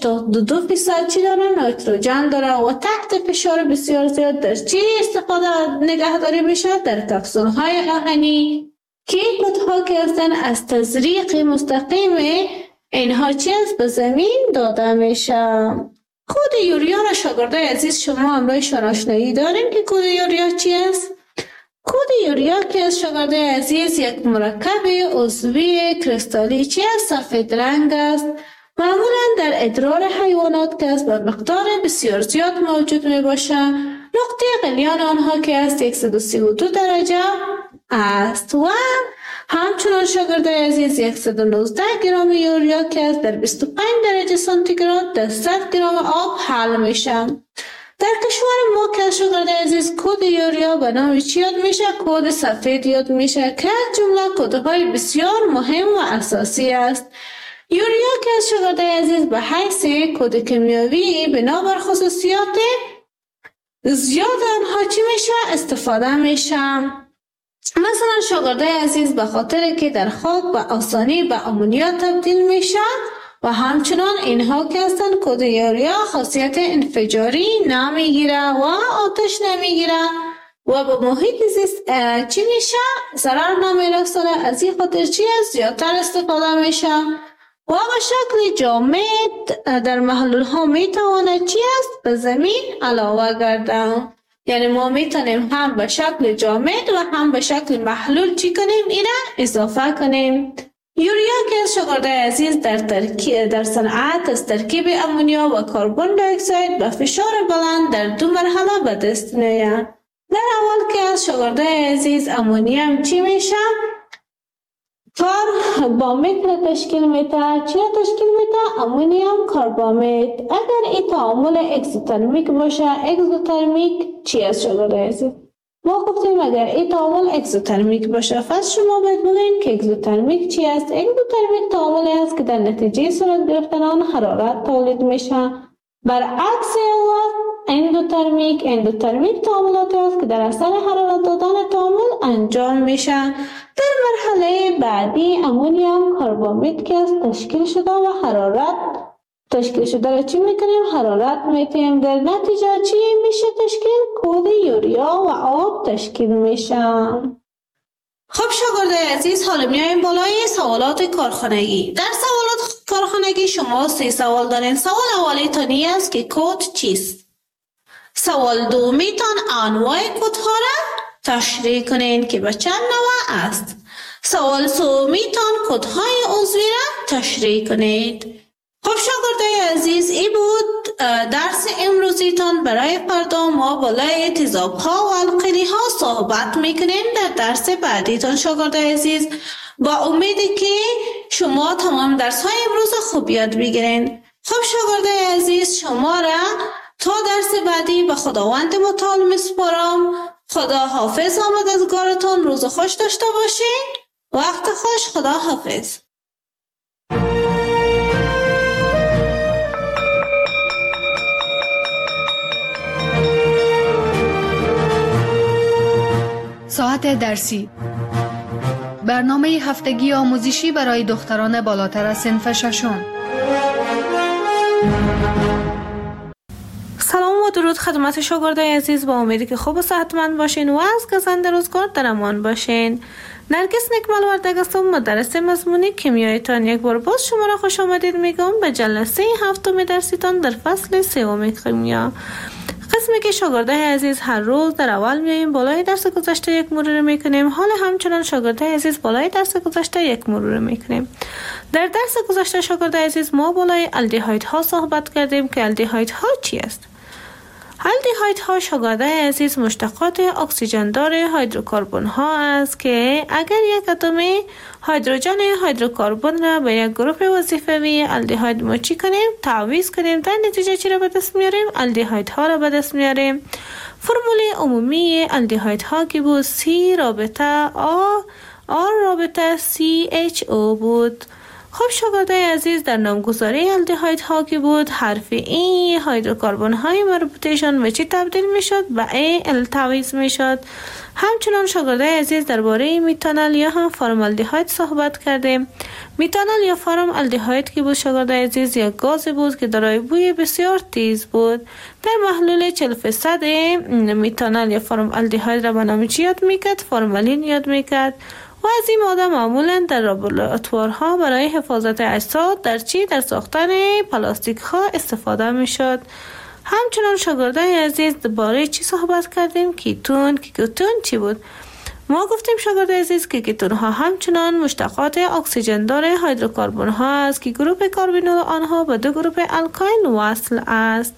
82% چی داره؟ نیتروژن داره و تحت فشار بسیار زیاد در چی استفاده نگهداری میشه؟ در کپسول های آهنی که این کودها که هستن از تزریق مستقیم اینها چی است؟ به زمین داده میشه. کود یوریا را شاگردای عزیز شما امروز آشنایی داریم که کود یوریا چی است؟ کود یوریا که از شاگردای عزیز یک مرکب عضوی کریستالی چی است؟ سفید رنگ است. معمولا در ادرار حیوانات که است به مقدار بسیار زیاد موجود می باشه. نقطه غلیان آنها که است 132 درجه است و همچنان شاگردای عزیز 119 گرم یوریا که است در 25 درجه سانتیگراد در 100 گرم آب حل میشه. در کشور ما که شاگردای عزیز کود یوریا به نام چی یاد میشه؟ کود سفید یاد میشه که از جمله کودهای بسیار مهم و اساسی است. یوریا که از شاگردای عزیز به حیث کود کیمیایی بنابر خصوصیات زیاد آنها چی میشه؟ استفاده میشه. مثلا شاگردای عزیز به خاطر که در خاک به آسانی به امونیا تبدیل میشه و همچنان اینها که هستند کود یوریا خاصیت انفجاری نمیگیره و آتش نمیگیره و به محیط زیست چی میشه؟ ضرر نمیرسونه. از این خاطر چی است؟ زیادتر استفاده میشه و به شکل جامد در محلول ها میتونه چی است؟ به زمین علاوه گرده. یعنی ما میتونیم هم به شکل جامد و هم به شکل محلول چی کنیم؟ اینا اضافه کنیم. یوریا که از شاگردای عزیز در صنعت از ترکیب امونیا و کربن دی اکساید به فشار بلند در 2 مرحله به دست میآید. در اول که از شاگردای عزیز امونیم چی میشه؟ کربامید را تشکیل میده. چی را تشکیل میده؟ امونیم کربامید. اگر این تعامل اکزوترمیک باشه، اکزوترمیک چی است شاگردای عزیز؟ ما گفتیم اگر این تعامل اکزوترمیک باشه، پس شما باید بگویید که اکزوترمیک چی است؟ اکزوترمیک تعاملی است که در نتیجه صورت گرفتن آن حرارت تولید میشه. برعکس اندوترمیک تعاملاتی است که در اثر حرارت دادن تعامل انجام میشه. در مرحله بعدی امونیم کربامید که است تشکیل شده و حرارت تشکیل شده را چی میکنیم؟ حرارت میتیم. در نتیجه چی میشه تشکیل؟ کود یوریا و آب تشکیل میشه. خب شاگردای عزیز، حالا میایم بالای سوالات کارخانگی. در سوالات کارخانگی همگی شما 3 سوال دارین. سوال اولی تانی است که کد چیست؟ سوال دومی تان انواع کدها را تشریح کنین که به چند نوع است. سوال سومی تان کدهای عضوی را تشریح کنید. خب شاگردای عزیز، این بود درس امروزیتان. برای فردا ما بالای تیزاب‌ها و القلی‌ها صحبت میکنیم در درس بعدیتان شاگردای عزیز. با امیدی که شما تمام درس‌های امروز خوب یاد بگیرین. خب شاگردای عزیز، شما را تا درس بعدی به خداوند متعال میسپارم. خدا حافظ. آمدزگارتان روز خوش داشته باشین. وقت خوش. خدا حافظ. ساعت درسی، برنامه هفتگی آموزشی برای دختران بالاتر از صنف ششم. سلام و درود خدمت شاگردای عزیز. با امیدی که خوب و صحتمند باشین و از گزند روزگار در امان باشین. نرگس نکمل وردگ هستم، مدرس مضمون کیمیایتان. یک بار باز شما را خوش آمدید میگم به جلسه هفتم درسیتان در فصل 3 کیمیا. قسمی که شاگردای عزیز هر روز در اول میاییم بالای درس گذشته یک مرور میکنیم. حال همچنان شاگردای عزیز بالای درس گذشته یک مرور میکنیم. در درس گذشته شاگردای عزیز ما بالای الدهایدها صحبت کردیم که الدهایدها چی است؟ الدهایدها شاگردای عزیز مشتقات اکسیژن دار هیدروکربن ها است که اگر یک اتم هیدروژن هیدروکربن را به یک گروه وظیفوی الدهاید ما چی کنیم؟ تعویض کنیم. در نتیجه چی را به دست میاریم؟ الدهایدها را به دست میاریم. فرمول عمومی الدهایدها که بود C رابطه R رابطه CHO بود. خب شاگردای عزیز، در نامگذاری الدهایدها که بود حرف ای هیدروکربن های مربوطهشان به چی تبدیل می شد؟ به ال تعویض می شد. همچنان شاگردای عزیز درباره میتانول یا هم فرمالدهاید صحبت کردیم. میتانول یا فرمالدهاید که بود شاگردای عزیز یک گاز بود که دارای بوی بسیار تیز بود. در محلول 40% میتانول یا فرمالدهاید را به نام چی یاد میکرد؟ فرمالین یاد میکرد. و از این ماده معمولا در لابراتوارها برای حفاظت اجساد در ساختن پلاستیک ها استفاده می شد. همچنان شاگردای عزیز درباره چی صحبت کردیم؟ کیتون چی بود؟ ما گفتیم شاگردای عزیز که کیتون ها همچنان مشتقات اکسیژن دار هیدروکربن ها است که گروه کاربینول آنها به 2 گروه الکاین وصل است.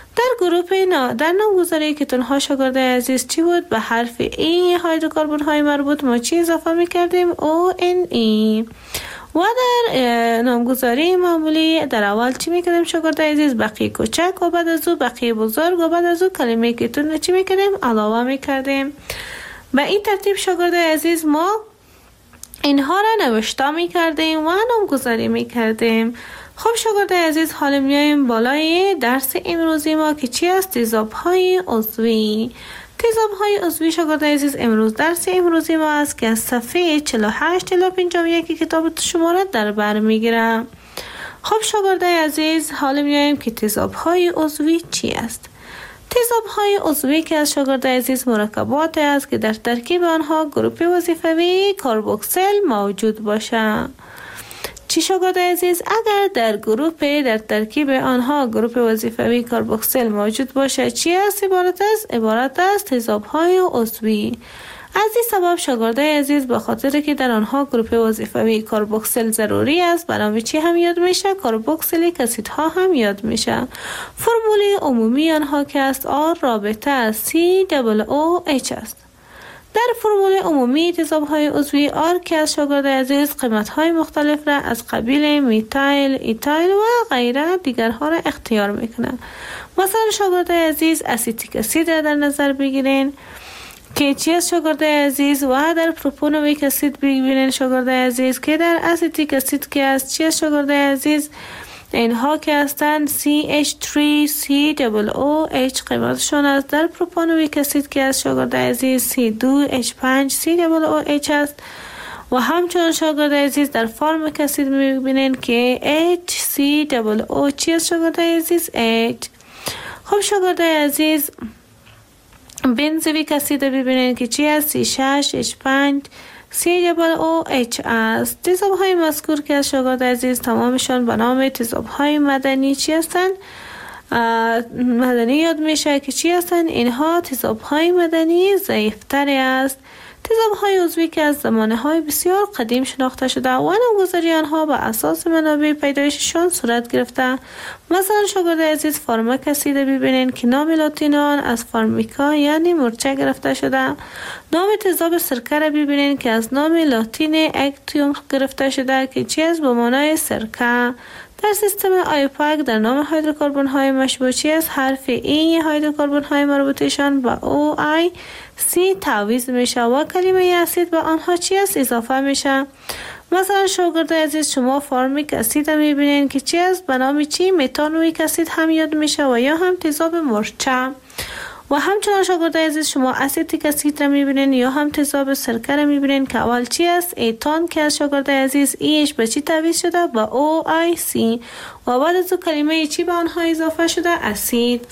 در نامگذاری کیتون ها شاگردای عزیز چی بود؟ به حرف ای هیدروکربن های مربوط ما چی اضافه میکردیم؟ ONE. و در نامگذاری معمولی در اول چی میکردیم شاگردای عزیز؟ بقیه کوچک و بعد از او بقیه بزرگ و بعد از او کلمه کیتون چی میکردیم؟ علاوه میکردیم. به این ترتیب شاگردای عزیز ما اینها را نوشته میکردیم و نامگذاری میکردیم. خب شاگردای عزیز، حالا میایم بالای درس امروزی ما که چی است؟ تیزاب‌های عضوی. تیزاب‌های عضوی شاگردای عزیز امروز درس امروزی ما است که از صفحه 48 تا 51 کتاب شما را در بر میگیرم. خب شاگردای عزیز، حالا میایم که تیزاب‌های عضوی چی است؟ تیزاب‌های عضوی که از شاگردای عزیز مرکبات است که در ترکیب آنها گروه وظیفوی کاربوکسیل موجود باشد. چی شاگردای عزیز؟ اگر در ترکیب آنها گروه وظیفوی کاربوکسیل موجود باشه چی است؟ عبارت است تیزاب‌های عضوی. از این سبب شاگردای عزیز به خاطر که در آنها گروه وظیفوی کاربوکسیل ضروری است، برای چی هم یاد میشه؟ کاربوکسیلیک اسیدها هم یاد میشه. فرمول عمومی آنها که است R رابطه COOH است. در فرمول عمومی تیزاب‌های عضوی R که از شاگردای عزیز قیمت‌های مختلف را از قبیل میتایل، ایتایل و غیره دیگرها را اختیار میکنه. مثلا شاگردای عزیز اسیتیک اسید را در نظر بگیرین که چی از شاگردای عزیز، و در پروپانویک اسید بگیرین شاگردای عزیز که در اسیتیک اسید که است چی از شاگردای عزیز، اینها که هستند CH3COOH قیمتشون است. در پروپانویک اسید که از شاگردای عزیز C2H5COOH است. و همچنان شاگردای عزیز در فرمیک اسید میبینین که HCOO چی از شاگردای عزیز؟ H. خب شاگردای عزیز بنزویک اسید ببینین که چی است؟ C6H5 COOH است. تیزاب‌های مذکور که از شاگرد عزیز تمامشان به نام تیزاب‌های مدنی چی هستند؟ مدنی یاد میشه که چی هستند؟ اینها تیزاب‌های مدنی ضعیف‌تری است. تیزاب‌های عضوی که از زمانه‌های بسیار قدیم شناخته شده و نامگذاری آنها به اساس منابع پیدایششان صورت گرفته. مثلا شاگرد عزیز فارماک اسید ببینین که نام لاتین آن از فارمیکا یعنی مورچه گرفته شده. نام تیزاب سرکه را ببینین که از نام لاتین اکتیوم گرفته شده که چیز به معنای سرکه. در سیستم آیوپاک در نام هیدروکربن های مشبوه چی از حرف ای هیدروکربن های مربوطشان به او آی سی تعویض میشه و کلمه اسید به آنها چی است اضافه میشه. مثلا شاگرد عزیز شما فارمیک اسید میبینین که چی است به نام چی؟ متانویک اسید هم یاد میشه و یا هم تیزاب مرچه. و همچنان شاگرد عزیز شما اسیتیک اسید را میبینین یا هم تیزاب سرکه را میبینین که اول چی است؟ ایتان که از شاگرد عزیز ایش به چی تعویض شده؟ به او آی سی و بعد از کلمه چی به آنها اضافه شده؟ اسید.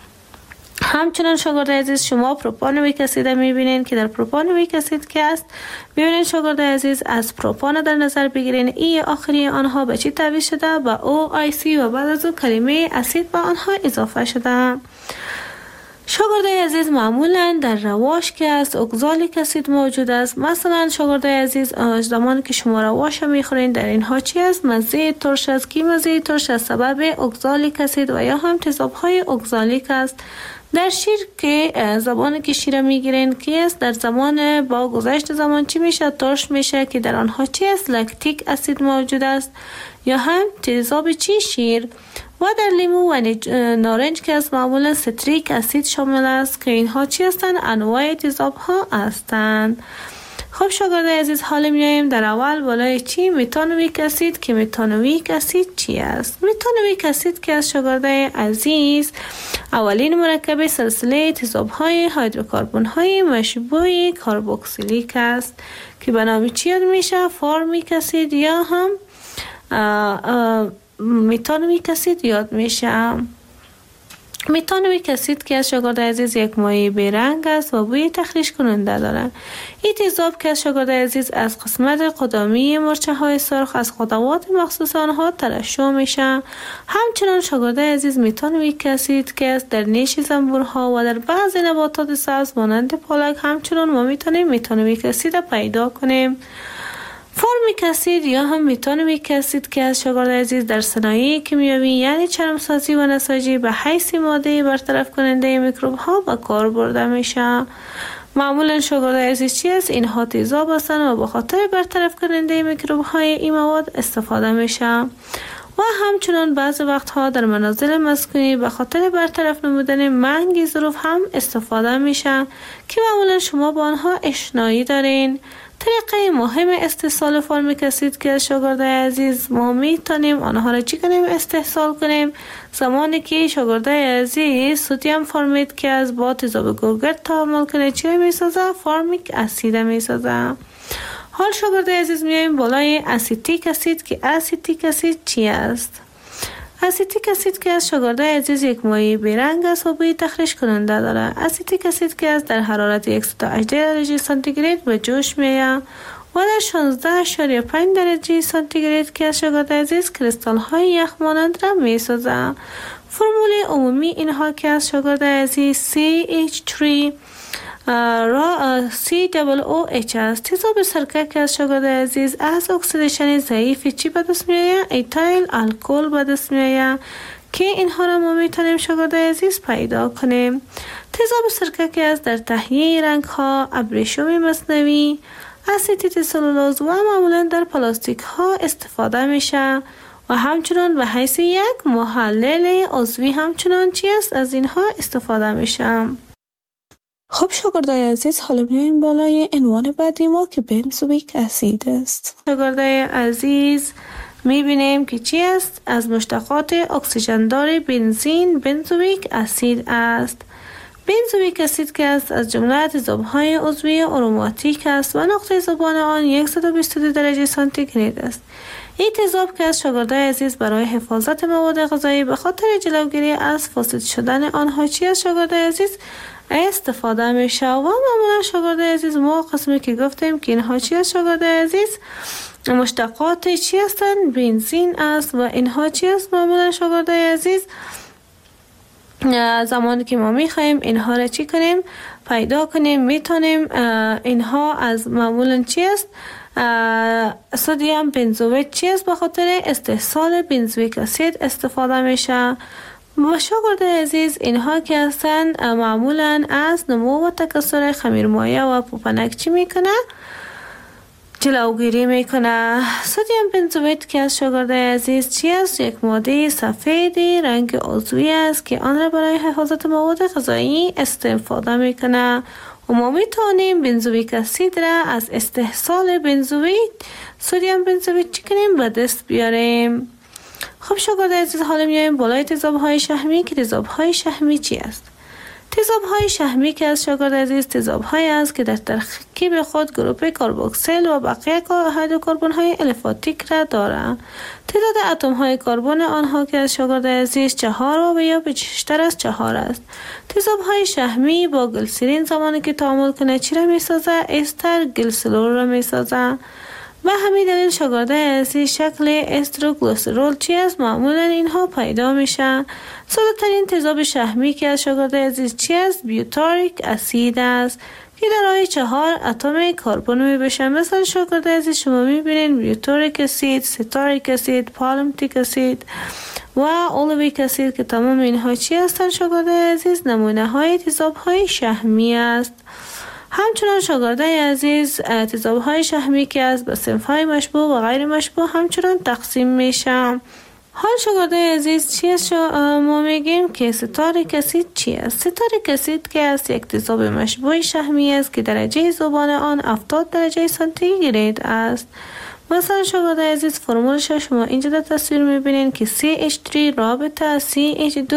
همچنان شاگرد عزیز شما پروپانویک اسید میبینین که در پروپانویک اسید که است میبینین شاگرد عزیز از پروپان در نظر بگیرین ای آخری آنها به چی تعویض شده؟ به او آی سی و بعد از کلمه اسید به آنها اضافه شده. شاگرد عزیز معمولا در رواش که است اگزالیک اسید موجود است. مثلا شاگرد عزیز زمانی که شما رواش میخورین در اینها چی است؟ مزه ترش است که مزه ترش از سبب اگزالیک اسید و یا هم تیزاب‌های اگزالیک است. در شیر که زبانی که شیر میگیرین که است در زمان با گذشت زمان چی میشه؟ ترش میشه که در آنها چی است؟ لکتیک اسید موجود است یا هم تیزاب چی؟ شیر. و در لیمو و نارنج که از معمولا ستریک اسید شامل است که اینها چی هستند؟ انواع تیزاب ها هستند. خب شاگرد عزیز حالا میایم در اول بالای چی؟ متانویک اسید که متانویک اسید چی است؟ متانویک اسید که از شاگرد عزیز اولین مرکب سلسله تیزاب های هیدروکربن های مشبوع کربوکسیلیک است که به نام چی یاد میشه؟ فارمیک اسید یا هم متانویک اسید یاد میشه. متانویک اسید که از شاگرد عزیز یک مایع بیرنگ است و بوی تخریش کننده دارد. این تیزاب که از شاگرد عزیز از قسمت قدامی مرچه های سرخ از خطوات مخصوص آنها ترشح میشه. همچنان شاگرد عزیز متانویک اسید که است در نیش زنبورها و در بعض نباتات سبز مانند پالک همچنان ما میتونیم متانویک اسید پیدا کنیم. فارمیک اسید یا هم متانویک اسید که از شاگرد عزیز در صنایع کیمیایی یعنی چرمسازی و نساجی به حیث ماده برطرف کننده میکروب ها به کار برده میشه. معمولا شاگرد عزیز چی است؟ اینها تیزاب هستند و به خاطر برطرف کننده میکروب های این مواد استفاده میشه. و همچنان بعض وقتها در منازل مسکونی به خاطر برطرف نمودن منگ ظروف هم استفاده میشه که معمولا شما با آنها آشنایی دارین. طریقه مهم استحصال فارمیک اسید که شاگرد عزیز ما میتونیم آنها را چی کنیم؟ استحصال کنیم زمانی که شاگرد عزیز سدیم فارمیت که از با تیزاب گوگرد تعامل کنه چی میسازه؟ فارمیک اسید میسازه. حال شاگرد عزیز میایم بالای اسیتیک اسید که اسیتیک اسید چی است؟ اسیتیک اسید که از شاگرد عزیز یک مایع بیرنگ است و بوی تخریش کننده دارد. اسیتیک اسید که از در حرارت 118 درجه سانتیگراد به جوش میآید و در 16.5 درجه سانتیگراد که از شاگرد عزیز کریستال های یخ مانند را میسازد. فرمول عمومی اینها که از شاگرد عزیز CH3 COOH است. تیزاب سرکه که از شاگرد عزیز از اکسیدیشن ضعیف چی به دست میآید؟ ایتایل الکل به دست میآید که اینها را ما میتونیم شاگرد عزیز پیدا کنیم. تیزاب سرکه که از در تهیه رنگ ها، ابریشم مصنوعی، اسیتیت سلولوز و معمولا در پلاستیک ها استفاده میشه و همچنان به حیث یک محلل عضوی همچنان چی است؟ از اینها استفاده میشه. خب شاگردای عزیز حالا میایم بالای عنوان بعدی ما که بنزویک اسید است. شاگردای عزیز میبینیم که چی است؟ از مشتقات اکسیژندار بنزین بنزویک اسید است. بنزویک اسید که است از جمله تیزاب‌های عضوی آروماتیک است و نقطه ذوبان آن 122 درجه سانتیگراد است. این تیزاب که از شاگردای عزیز برای حفاظت مواد غذایی به خاطر جلوگیری از فاسد شدن آنها چی است شاگردای عزیز؟ استفاده میشه. و معمولا شاگرد عزیز ما قسمی که گفتیم که اینها چی است شاگرد عزیز؟ مشتقات چی هستن؟ بنزین است. و اینها چی است معمولا شاگرد عزیز؟ زمانی که ما میخوایم اینها را چی کنیم؟ پیدا کنیم، میتونیم اینها از معمولا چی است؟ سدیم بنزویک چی است؟ به خاطر استحصال بنزویک اسید استفاده میشه. و شاگرد عزیز اینها که هستن معمولا از نمو و تکثر خمیرمایه و پوپنک چی میکنه؟ جلوگیری میکنه. سدیم بنزویت که از شاگرد عزیز چی است؟ یک ماده سفیدی رنگ عضوی است که آن را برای حفاظت مواد غذایی استفاده میکنه. و ما میتونیم بنزویک اسید را از استحصال بنزویت سدیم بنزویت چی کنیم؟ به دست بیاریم. خب شاگرد عزیز حالا میایم بالای تضادهای شحمی که تضادهای شحمی چی است؟ تضادهای شحمی که از شاگرد عزیز تضادهایی است که در ترکیب خود گروپ کربوکسیل و بقیه هیدروکربن های الفاتیک را دارند. تعداد اتم های کربن آنها که از شاگرد عزیز 4 و یا بیشتر از 4 است. تضادهای شحمی با گلیسرین زمانی که تعامل کنه چی را میسازه؟ استر گلیسرول را میسازه. و همین دلیل شاگرد عزیز شکل استروگلیسرول چی است؟ معمولا اینها پیدا میشه. ساده ترین تضاد شحمی که از شاگرد عزیز چی است؟ بیوتاریک اسید است که دارای 4 اتم کربن میبشه. مثلا شاگرد عزیز شما میبینید بیوتاریک اسید، ستاریک اسید، پالمتیک اسید و اولویک اسید که تمام اینها چی هستند شاگرد عزیز؟ نمونه های تضادهای شحمی است. همچنان شاگرد عزیز تضادهای شحمی که از به صنف‌های مشبوه و غیر مشبوه همچنان تقسیم میشه. حال شاگرد عزیز چی است؟ ما میگیم که ستاریک اسید چی است؟ ستاریک اسید که از یک تضاد مشبوه شحمی است که درجه ذوبان آن 70 درجه سانتیگراد است. مثلا شاگرد عزیز فرمولش شما اینجا در تصویر میبینین که CH3 رابطه CH2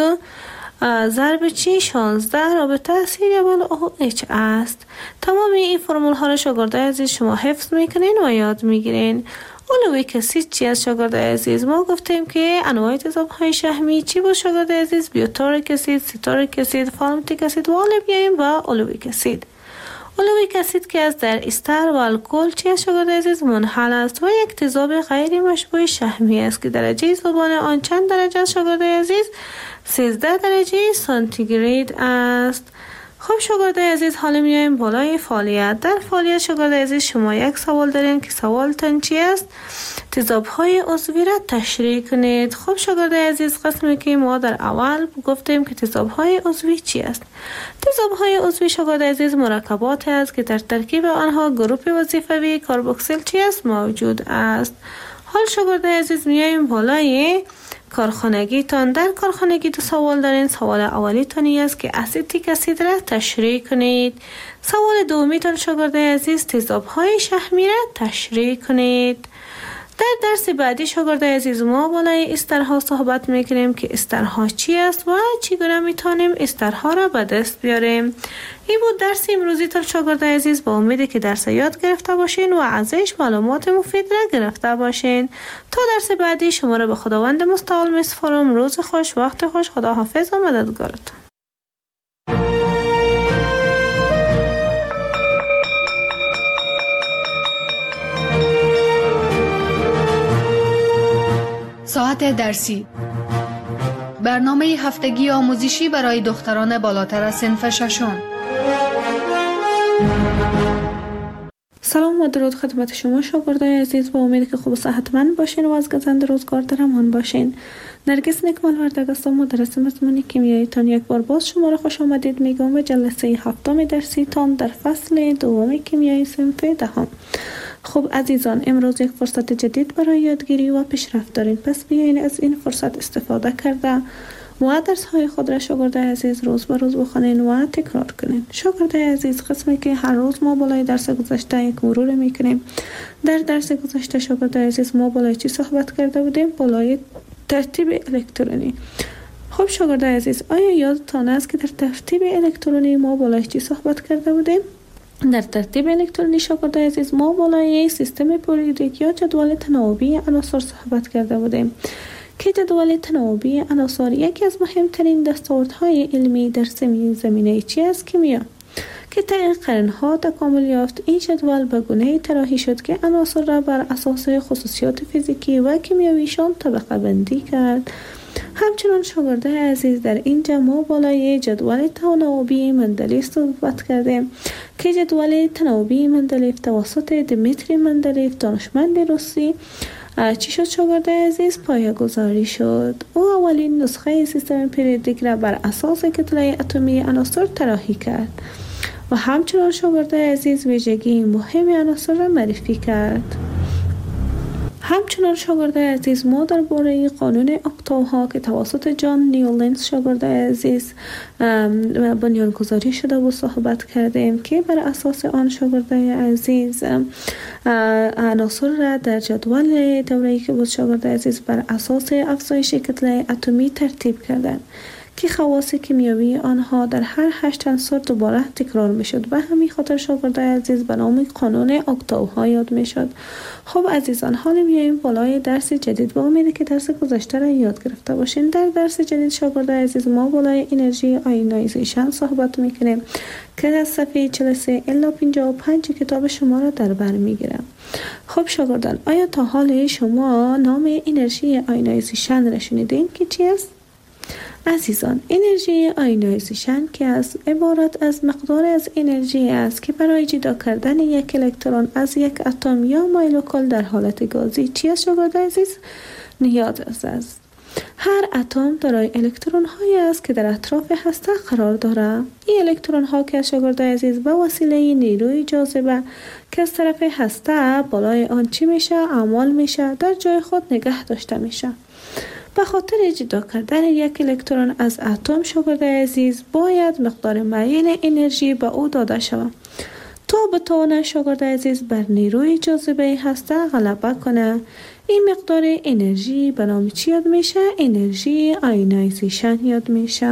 ضرب چی 16 رابطه سیریابل OH است. تمام این فرمول ها را شاگرد عزیز شما حفظ میکنین و یاد میگیرین. اولویک اسید چی است شاگرد عزیز؟ ما گفتیم که انواع تضادهای شحمی چی بود شاگرد عزیز؟ بیوتاریک اسید، ستاریک اسید، پالمتیک اسید و حالا بیایم با اولویک اسید. اولویک اسید که از در استر و الکل چی است شاگرد عزیز؟ منحل است و یک تضاد غیر مشبوه شحمی است که درجه ذوبان آن چند درجه است شاگرد عزیز؟ 13 درجه سانتیگراد است. خب شاگرد عزیز حالا میایم بالای فعالیت. در فعالیت شاگرد عزیز شما یک سوال دارین که سوالتان چی است؟ تضادهای عضوی را تشریح کنید. خب شاگرد عزیز قسمی که ما در اول گفتیم که تضادهای عضوی چی است؟ تضادهای عضوی شاگرد عزیز مرکبات است که در ترکیب آنها گروپ وظیفوی کربوکسیل چی است؟ موجود است. حال شاگرد عزیز میایم بالای کارخانگی تان. در کارخانگی دو سوال دارین. سوال اولی تانی است که اسیتیک اسید را تشریح کنید. سوال دومی تان شاگرد عزیز تضادهای شحمی را تشریح کنید. در درس بعدی شاگرد عزیز ما بالای استرها صحبت میکنیم که استرها چی است و چگونه میتونیم استرها را به دست بیاریم. این بود درس امروزی تان شاگرد عزیز. با امیدی که درس یاد گرفته باشین و ازش معلومات مفید را گرفته باشین. تا درس بعدی شما را به خداوند مستعال میسپارم. روز خوش، وقت خوش. خدا حافظ و مددگارتان. ساعت درسی، برنامه هفتگی آموزشی برای دختران بالاتر از صنف ششم. سلام و درود خدمت شما شاگردای عزیز. با امید که خوب و صحتمند باشین و از گزند روزگار در امان باشین. نرگس نکمال وردگ هستم، مدرس مضمون کیمیایی تان. یک بار باز شما را خوش آمدید میگم به جلسه هفتم درسی تان در فصل دوم کیمیایی صنف دهم. خب عزیزان، امروز یک فرصت جدید برای یادگیری و پیشرفت دارین، پس بیاین از این فرصت استفاده کرده و درس های خود را شاگرد عزیز روز به روز بخونین و تکرار کنین. شاگرد عزیز قسمی که هر روز ما بالای درس گذشته یک مرور میکنیم. در درس گذشته شاگرد عزیز ما بالای چی صحبت کرده بودیم؟ بالای ترتیب الکترونی. خب شاگرد عزیز، آیا یادتان است که در ترتیب الکترونی ما بالای چی صحبت کرده بودیم؟ در ترتیب الکترونی شاگرد عزیز ما بالای سیستم پریودیک یا جدول تناوبی عناصر صحبت کرده بودیم که جدول تناوبی عناصر یکی از مهمترین دستاوردهای علمی در زمینه کیمیا که طی قرنها تکامل یافت. این جدول به گونه‌ای طراحی شد که عناصر را بر اساس خصوصیات فیزیکی و کیمیاییشان طبقه بندی کرد. همچنان شاگرده عزیز در اینجا ما بالای جدول تناوبی مندلیف صحبت کردیم که جدول تناوبی مندلیف توسط دمیتری مندلیف دانشمند روسی چی شد شاگرده عزیز؟ پایه‌گذاری شد. او اولین نسخه سیستم پریودیک را بر اساس کتله اتمی عناصر طراحی کرد و همچنان شاگرده عزیز ویژگی مهم عناصر را معرفی کرد. همچنان شاگرده عزیز ما درباره قانون اکتاوها که توسط جان نیولنز شاگرده عزیز بنیانگذاری شده و صحبت کردیم که بر اساس آن شاگرده عزیز عناصر را در جدول دوره‌ای که بود شاگرده عزیز بر اساس افزایش کتله اتمی ترتیب کردند که خواص کیمیایی آنها در هر 8 عنصر دوباره تکرار می شد و همین خاطر شاگرده عزیز به نام قانون اکتاوها یاد می شد. خب عزیزان، حالا میاییم بالای درس جدید با امیدی که درس گذشته را یاد گرفته باشین. در درس جدید شاگرده عزیز ما بالای انرژی آیونایزیشن صحبت میکنیم که از صفحه 43 الی 55 کتاب شما را در بر میگیرم. خب شاگردان، آیا تا حال شما نام انرژی آیونایزیشن را شنیدین که چی است؟ عزیزان، انرژی آیونایزیشن که از عبارت از مقدار از انرژی است که برای جدا کردن یک الکترون از یک اتم یا مولکول در حالت گازی چی است شاگرد عزیز؟ نیاز است. هر اتم دارای الکترون هایی است که در اطراف هسته قرار دارد. این الکترون ها که شاگرد عزیز به وسیله نیروی جاذبه که از طرف هسته بالای آن چی میشه؟ اعمال میشه، در جای خود نگه داشته میشه. به خاطر جدا کردن یک الکترون از اتم شاگرد عزیز باید مقدار معین انرژی به او داده شود تا بتواند شاگرد عزیز بر نیروی جاذبه هسته غلبه کنه. این مقدار انرژی به نام چی یاد میشه؟ انرژی آیونایزیشن یاد میشه.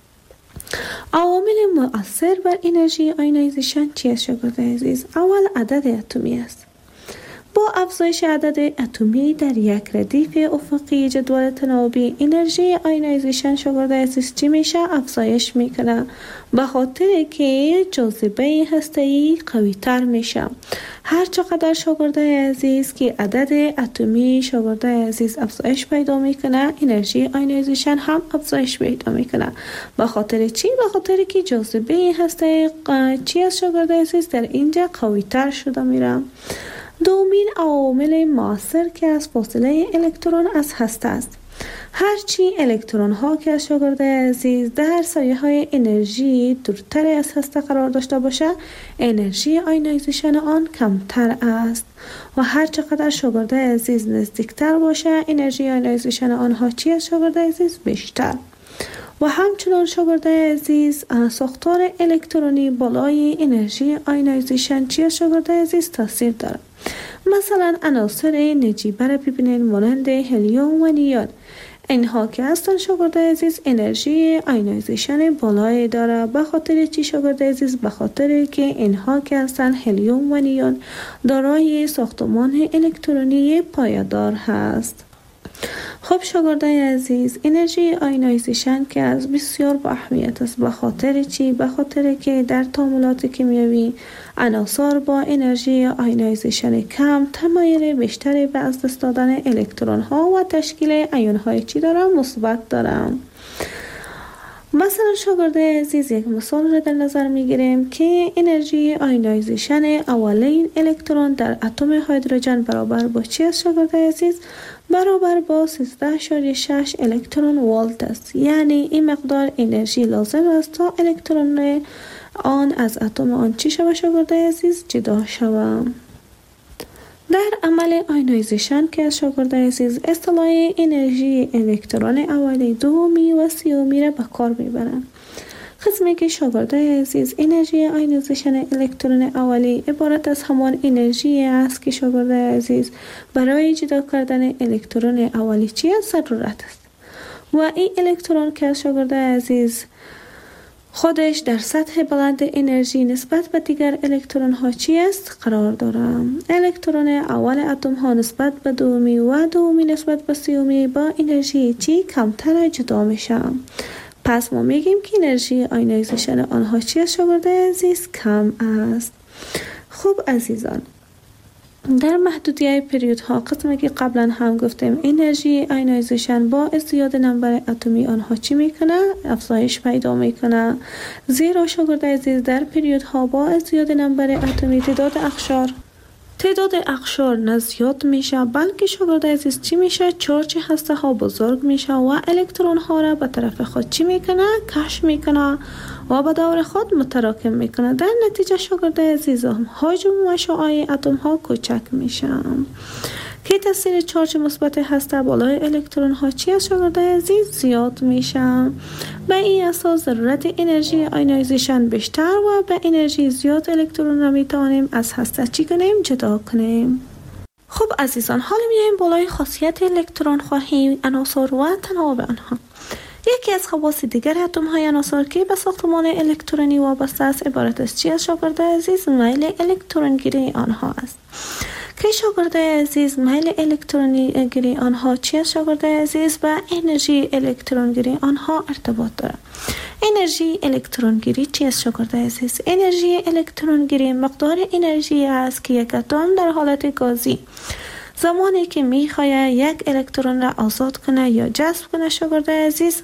عوامل مؤثر بر انرژی آیونایزیشن چی است شاگرد عزیز؟ اول عدد اتمی است. با افزایش عدد اتمی در یک ردیف افقی جدول تناوبی انرژی آیونایزیشن شاگرد عزیز چی میشه؟ افزایش میکنه، به خاطر که جاذبه هسته‌ای قوی تر میشه. هر چقدر شاگرد عزیز که عدد اتمی شاگرد عزیز افزایش پیدا میکنه، انرژی آیونایزیشن هم افزایش پیدا میکنه. به خاطر چی؟ به خاطر که جاذبه هسته چی از شاگرد عزیز در اینجا قوی تر شده میره. دومین عوامل مؤثر که از فاصله الکترون از هسته است. هرچی الکترون ها که از شاگرد عزیز در سایه های انرژی دورتر از هسته قرار داشته باشه، انرژی آیونایزیشن آن کمتر است و هر چقدر شاگرد عزیز نزدیکتر باشه، انرژی آیونایزیشن آنها چی از شاگرد عزیز؟ بیشتر. و همچنان شاگرد عزیز ساختار الکترونی بالای انرژی آیونایزیشن چی از شاگرد عزیز تاثیر داره. مثلا عناصر نجیبه را ببینید مانند هلیوم و نیون. اینها که هستن شاگرد عزیز انرژی آیونایزیشن بالای داره. به خاطر چی شاگرد عزیز؟ به خاطر که اینها که هستن هلیوم و نیون دارای ساختمان الکترونی پایدار هست. خب شاگرد عزیز، انرژی آیونایزیشن که از بسیار با اهمیت است. به خاطر چی؟ به خاطر که در تعاملات کیمیایی عناصر با انرژی آیونایزیشن کم تمایل بیشتری به از دست دادن الکترون ها و تشکیل ایون های چی دارن؟ مثبت دارن. مثلا شاگرد عزیز یک مثال را در نظر میگیریم که انرژی آیونایزیشن اولین الکترون در اتم هیدروژن برابر با چی است شاگرد عزیز؟ برابر با 13.6 الکترون ولت است. یعنی این مقدار انرژی لازم است تا الکترون آن از اتم آن چی شود شاگرد عزیز؟ جدا شود. در عمل آیونایزیشن که از شاگرد عزیز اصطلاح انرژی الکترون اولی، دومی و سومی را به کار میبرند. قسمی که شاگرد عزیز انرژی آیونایزیشن الکترون اولی عبارت از همان انرژی است که شاگرد عزیز برای جدا کردن الکترون اولی چی است؟ ضرورت است. و این الکترون که از شاگرد عزیز خودش در سطح بلند انرژی نسبت به دیگر الکترون ها چی است قرار دارم. الکترون اول اتم ها نسبت به دومی و دومی نسبت به سومی با انرژی چی کمتر جدا میشه. پس ما میگیم که انرژی آیونایزیشن آنها چی است شاگردای عزیز؟ کم است. خوب عزیزان، در محدودیت پریودها قسمی که قبلا هم گفتیم انرژی آیونایزیشن با ازدیاد نمبر اتمی آنها چی میکنه؟ افزایش پیدا میکنه. زیرا شاگردای عزیز در پریودها با ازدیاد نمبر اتمی تعداد اقشار نه زیاد میشه، بلکه شاگردای عزیز چی میشه؟ چارج هسته ها بزرگ میشه و الکترون ها را به طرف خود چی میکنه؟ کش میکنه و به دور خود متراکم میکنه. در نتیجه شاگردای عزیز حجم و شعاع اتم ها کوچک میشه که تاثیر چارج مثبت هسته بالای الکترون ها چی است شاگردای عزیز؟ زیاد میشه. به این اساس ضرورت انرژی آیونایزیشن بیشتر و به انرژی زیاد الکترون را میتوانیم از هسته چی کنیم؟ جدا کنیم. خب عزیزان، حالا میایم بالای خاصیت الکترون خواهی، عناصر و تناوب آنها. یکی از خواص دیگر اتم های عناصر که به ساختمان الکترونی وابسته است عبارت است چی است شاگردای عزیز؟ میل الکترون گیری آنها است. که شاگردای عزیز میل الکترونی گیری آنها چی است شاگردای عزیز؟ با انرژی الکترون گیری آنها ارتباط داره. انرژی الکترون گیری چی است شاگردای عزیز؟ انرژی الکترون گیری مقدار انرژی است که یک اتم در حالت گازی زمانی که میخواد یک الکترون را آزاد کنه یا جذب کنه شاگردای عزیز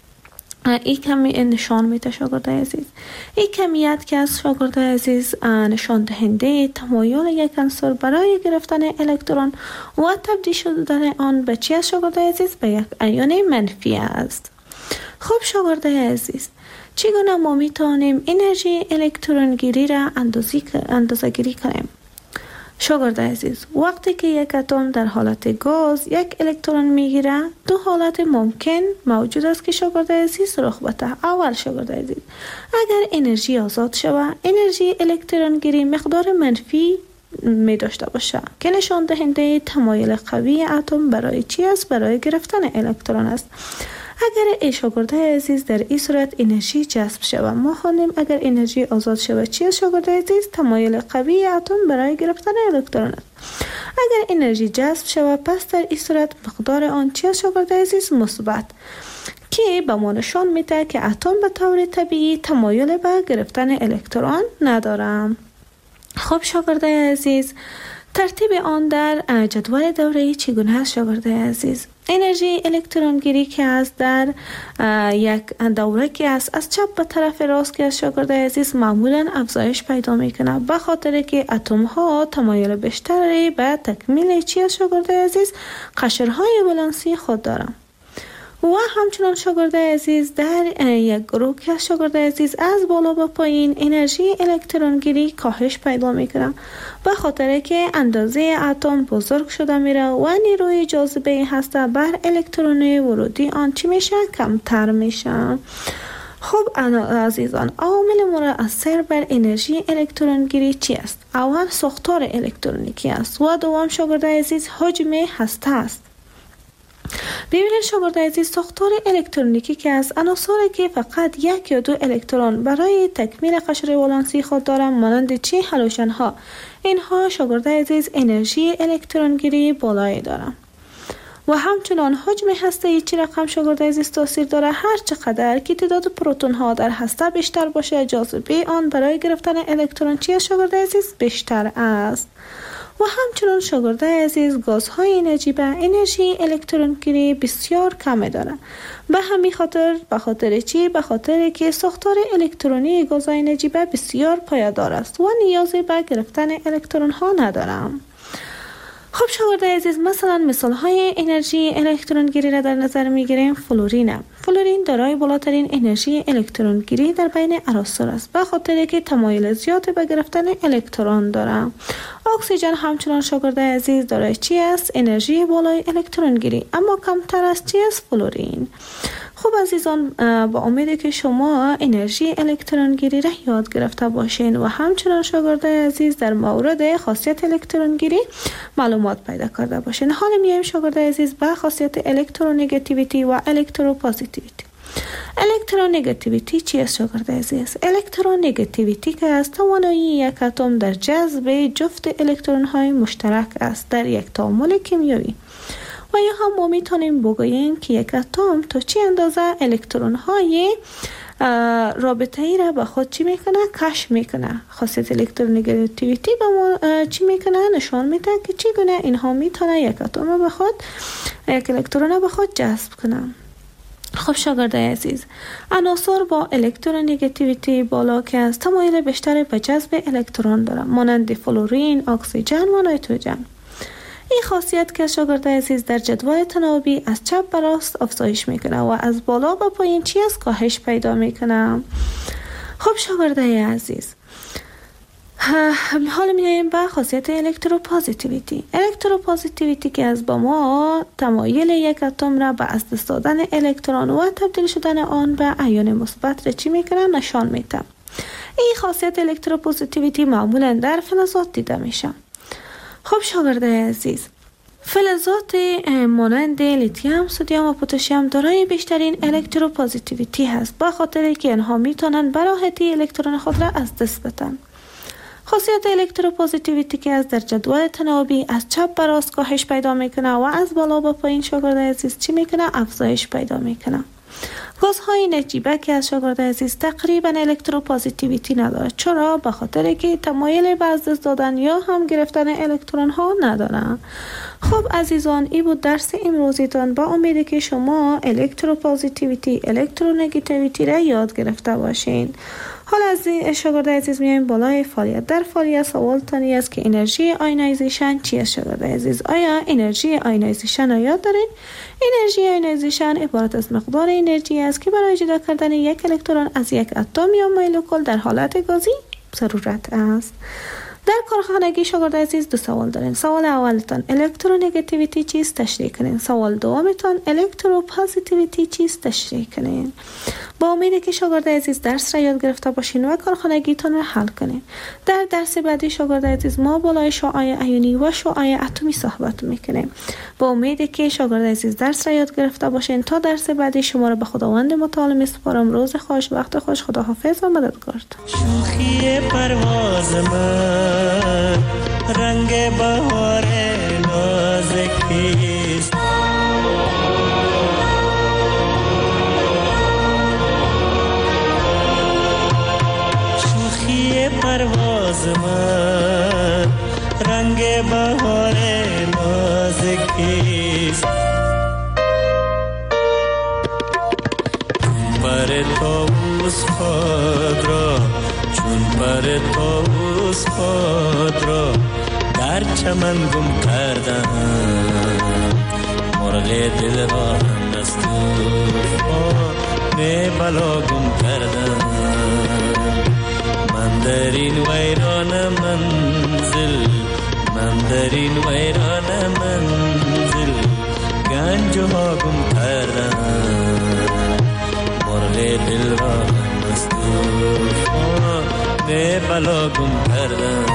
این کمی نشان میده شاگردای عزیز. این کمیت که از شاگردای عزیز نشان دهنده تمایل یک عنصر برای گرفتن الکترون و تبدیل شدن آن به چی است شاگردای عزیز؟ به یک ایون منفی است. خب شاگردای عزیز، چگونه ما میتونیم انرژی الکترون گیری را اندازه گیری کنیم؟ شاگردای عزیز، وقتی که یک اتم در حالت گاز یک الکترون میگیره، دو حالت ممکن موجود است که شاگردای عزیز رخ بده. اول شاگردای عزیز، اگر انرژی آزاد شود، انرژی الکترون گیری مقدار منفی می داشته باشه که نشان دهنده تمایل قوی اتم برای چی است؟ برای گرفتن الکترون است. اگر ای شاگردای عزیز در این صورت انرژی جذب شود، ما خوانیم اگر انرژی آزاد شود چی است شاگردای عزیز؟ تمایل قوی اتم برای گرفتن الکترون است. اگر انرژی جذب شود، پس در این صورت مقدار آن چی است شاگردای عزیز؟ مثبت، که به ما نشان میده که اتم به طور طبیعی تمایل به گرفتن الکترون ندارم. خب شاگردای عزیز، ترتیب آن در جدول دوره‌ای چگونه است شاگردای عزیز؟ انرژی الکترون گیری که است در یک دوره که است از چپ به طرف راست که است شاگردای عزیز معمولا افزایش پیدا میکنه، به خاطر که اتم ها تمایل بیشتری به تکمیل چی است شاگردای عزیز؟ قشرهای ولانسی خود دارند. و همچنان شاگردای عزیز در یک گروه که شاگردای عزیز از بالا به پایین انرژی الکترون گیری کاهش پیدا میکنه، به خاطر که اندازه اتم بزرگ شده میره و نیروی جاذبه هسته بر الکترون ورودی آن چی میشه؟ کمتر میشه. خب عزیزان، عوامل مؤثر بر انرژی الکترون گیری چی است؟ اول ساختار الکترونیکی است و دوم شاگردای عزیز حجم هسته است. ببینید شاگردای عزیز، ساختار الکترونیکی که از عناصری که فقط یک یا دو الکترون برای تکمیل قشر ولانسی خود دارند مانند چی؟ هالوژن ها. اینها شاگردای عزیز انرژی الکترون گیری بالایی دارند. و همچنان حجم هسته چی رقم شاگردای عزیز تاثیر داره؟ هر چقدر که تعداد پروتون ها در هسته بیشتر باشه، جاذبه آن برای گرفتن الکترون چی است شاگردای عزیز؟ بیشتر است. و همچنان شاگردای عزیز گازهای نجیبه انرژی الکترون گیری بسیار کم دارند. به همین خاطر به خاطر چی؟ به خاطر که ساختار الکترونی گازهای نجیبه بسیار پایدار است و نیازی به گرفتن الکترون ها ندارند. خب شاگردای عزیز، مثال های انرژی الکترون گیری را در نظر میگیریم. فلورین دارای بالاترین انرژی الکترون گیری در بین عناصر است، به خاطر که تمایل زیاد به گرفتن الکترون دارد. اکسیژن همچنان شاگردای عزیز دارای چی است؟ انرژی بالای الکترون گیری، اما کمتر از چی است؟ فلورین. خب عزیزان، با امیدی که شما انرژی الکترون گیری را یاد گرفته باشین و همچنان شاگردای عزیز در مورد خاصیت الکترون گیری معلومات پیدا کرده باشین. حالا میایم شاگردای عزیز به خاصیت الکترونگاتیویتی و الکتروپوزیتیویتی. الکترونگاتیویتی چی است شاگرد عزیز؟ الکترونگاتیویتی که از توانایی یک اتم در جذب جفت الکترون های مشترک است در یک تعامل کیمیایی. و یا هم ما میتونیم بگوییم که یک اتم تا چی اندازه الکترون های رابطه ای را به خود چی میکنه؟ کشف میکنه. خاصیت الکترونگاتیویتی به ما چی میکنه؟ نشان میده که چگونه اینها میتونه یک اتم به خود، یک الکترون به خود جذب کنه. خب شاگرد عزیز، عناصر با الکترونگاتیویتی بالا که از تمایل بیشتر به جذب الکترون دارند، مانند فلورین، اکسیژن و نیتروژن. این خاصیت که شاگرد عزیز در جدول تناوبی از چپ به راست افزایش میکنه و از بالا به پایین چی از کاهش پیدا میکنه. خب شاگرد عزیز، حالا میایم به خاصیت الکتروپوزیتیویتی. الکتروپوزیتیویتی که از با ما تمایل یک اتم را به از دست دادن الکترون و تبدیل شدن آن به ایون مثبت را چی میکنه؟ نشان میده. این خاصیت الکتروپوزیتیویتی معمولا در فلزات دیده میشه. خب شاگرد عزیز، فلزات مانند لیتیوم، سدیم و پتاسیم دارای بیشترین الکتروپوزیتیویتی هست، به خاطر که آنها میتونن به راحتی الکترون خود را از دست بدن. خاصیت الکتروپوزیتیویتی که از در جدول تناوبی از چپ به راست کاهش پیدا میکنه و از بالا به پایین شاگرد عزیز چی میکنه؟ افزایش پیدا میکنه. گازهای نجیبه که از شاگرد عزیز تقریبا الکتروپوزیتیویتی نداره. چرا؟ به خاطر که تمایل به از دست دادن یا هم گرفتن الکترون ها ندارن. خب عزیزان، این بود درس امروزیتان. با امیده که شما الکتروپوزیتیویتی، الکترونگاتیویتی را یاد گرفته باشین. حالا از شاگرد عزیز میایم بالای فعالیت. در فعالیت سوال تانی است که انرژی آیونایزیشن چی است شاگرد عزیز؟ آیا انرژی آیونایزیشن را یاد دارین؟ انرژی آیونایزیشن عبارت از مقدار انرژی است که برای جدا کردن یک الکترون از یک اتم یا مولکول در حالت گازی ضرورت است. در کارخانگی شاگرد عزیز دو سوال دارین. سوال اولتان الکترونگاتیویتی چیست؟ تشریح کنین. سوال دومتان الکتروپوزیتیویتی چیست؟ تشریح کنین. با امیدی که شاگرد عزیز درس را یاد گرفته باشین و کارخانگیتان را حل کنین. در درس بعدی شاگرد عزیز ما بالای شعاع ایونی و شعاع اتمی صحبت میکنیم. با امیدی که شاگرد عزیز درس را یاد گرفته باشین. تا درس بعدی شما را به خداوند متعال میسپارم. روز خوش، وقت خوش، خداحافظ و مددگار. شوخی پرواز من رنگ بهار نازکیست، شوخی پرواز من رنگ بهار نازکیست. پر طاووس خود را، چون پر طاووس خود را در چمن گم کردم، مرغ دل را از طوفان بلا گم کردم. من در این ویران منزل، من در این ویران منزل گنج ها گم کردم، مرغ دل را از طوفان بلا گم کردم.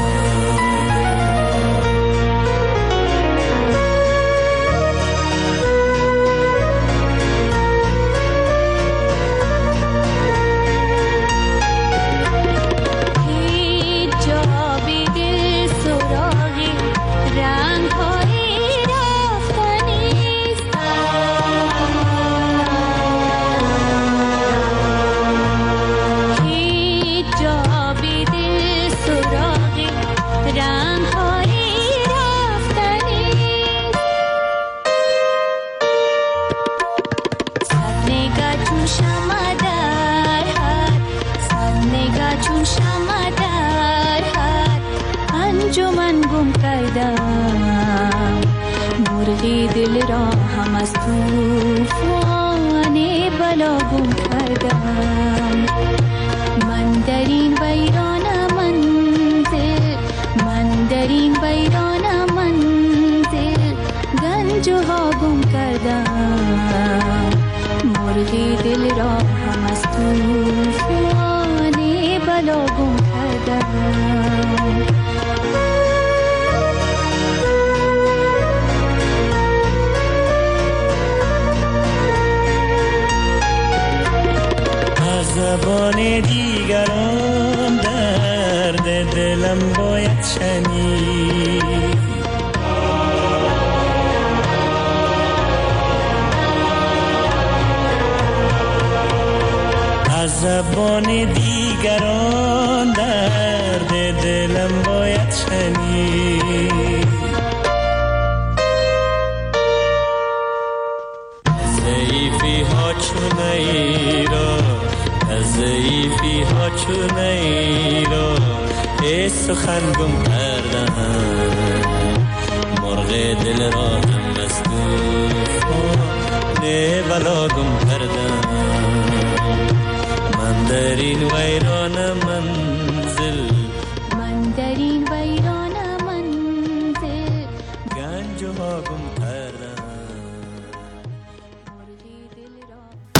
انجمن گم کردم، مرغی دل را هم از طوفان بلا گم کردم. من در این ویران منزل، من در این ویران منزل گنج ها گم کردم، مرغی دل را هم از طوفان بلا گم کردم. زبان دیگران درد دلم باید شنید. از زبان دیگران درد دلم باید شنید. ضعیفی ها چونه را، از ضعیفی ها چونه را ای سخن گم کردن. مرغ دل را هم از توفان بلا گم کردن. من در این ویران من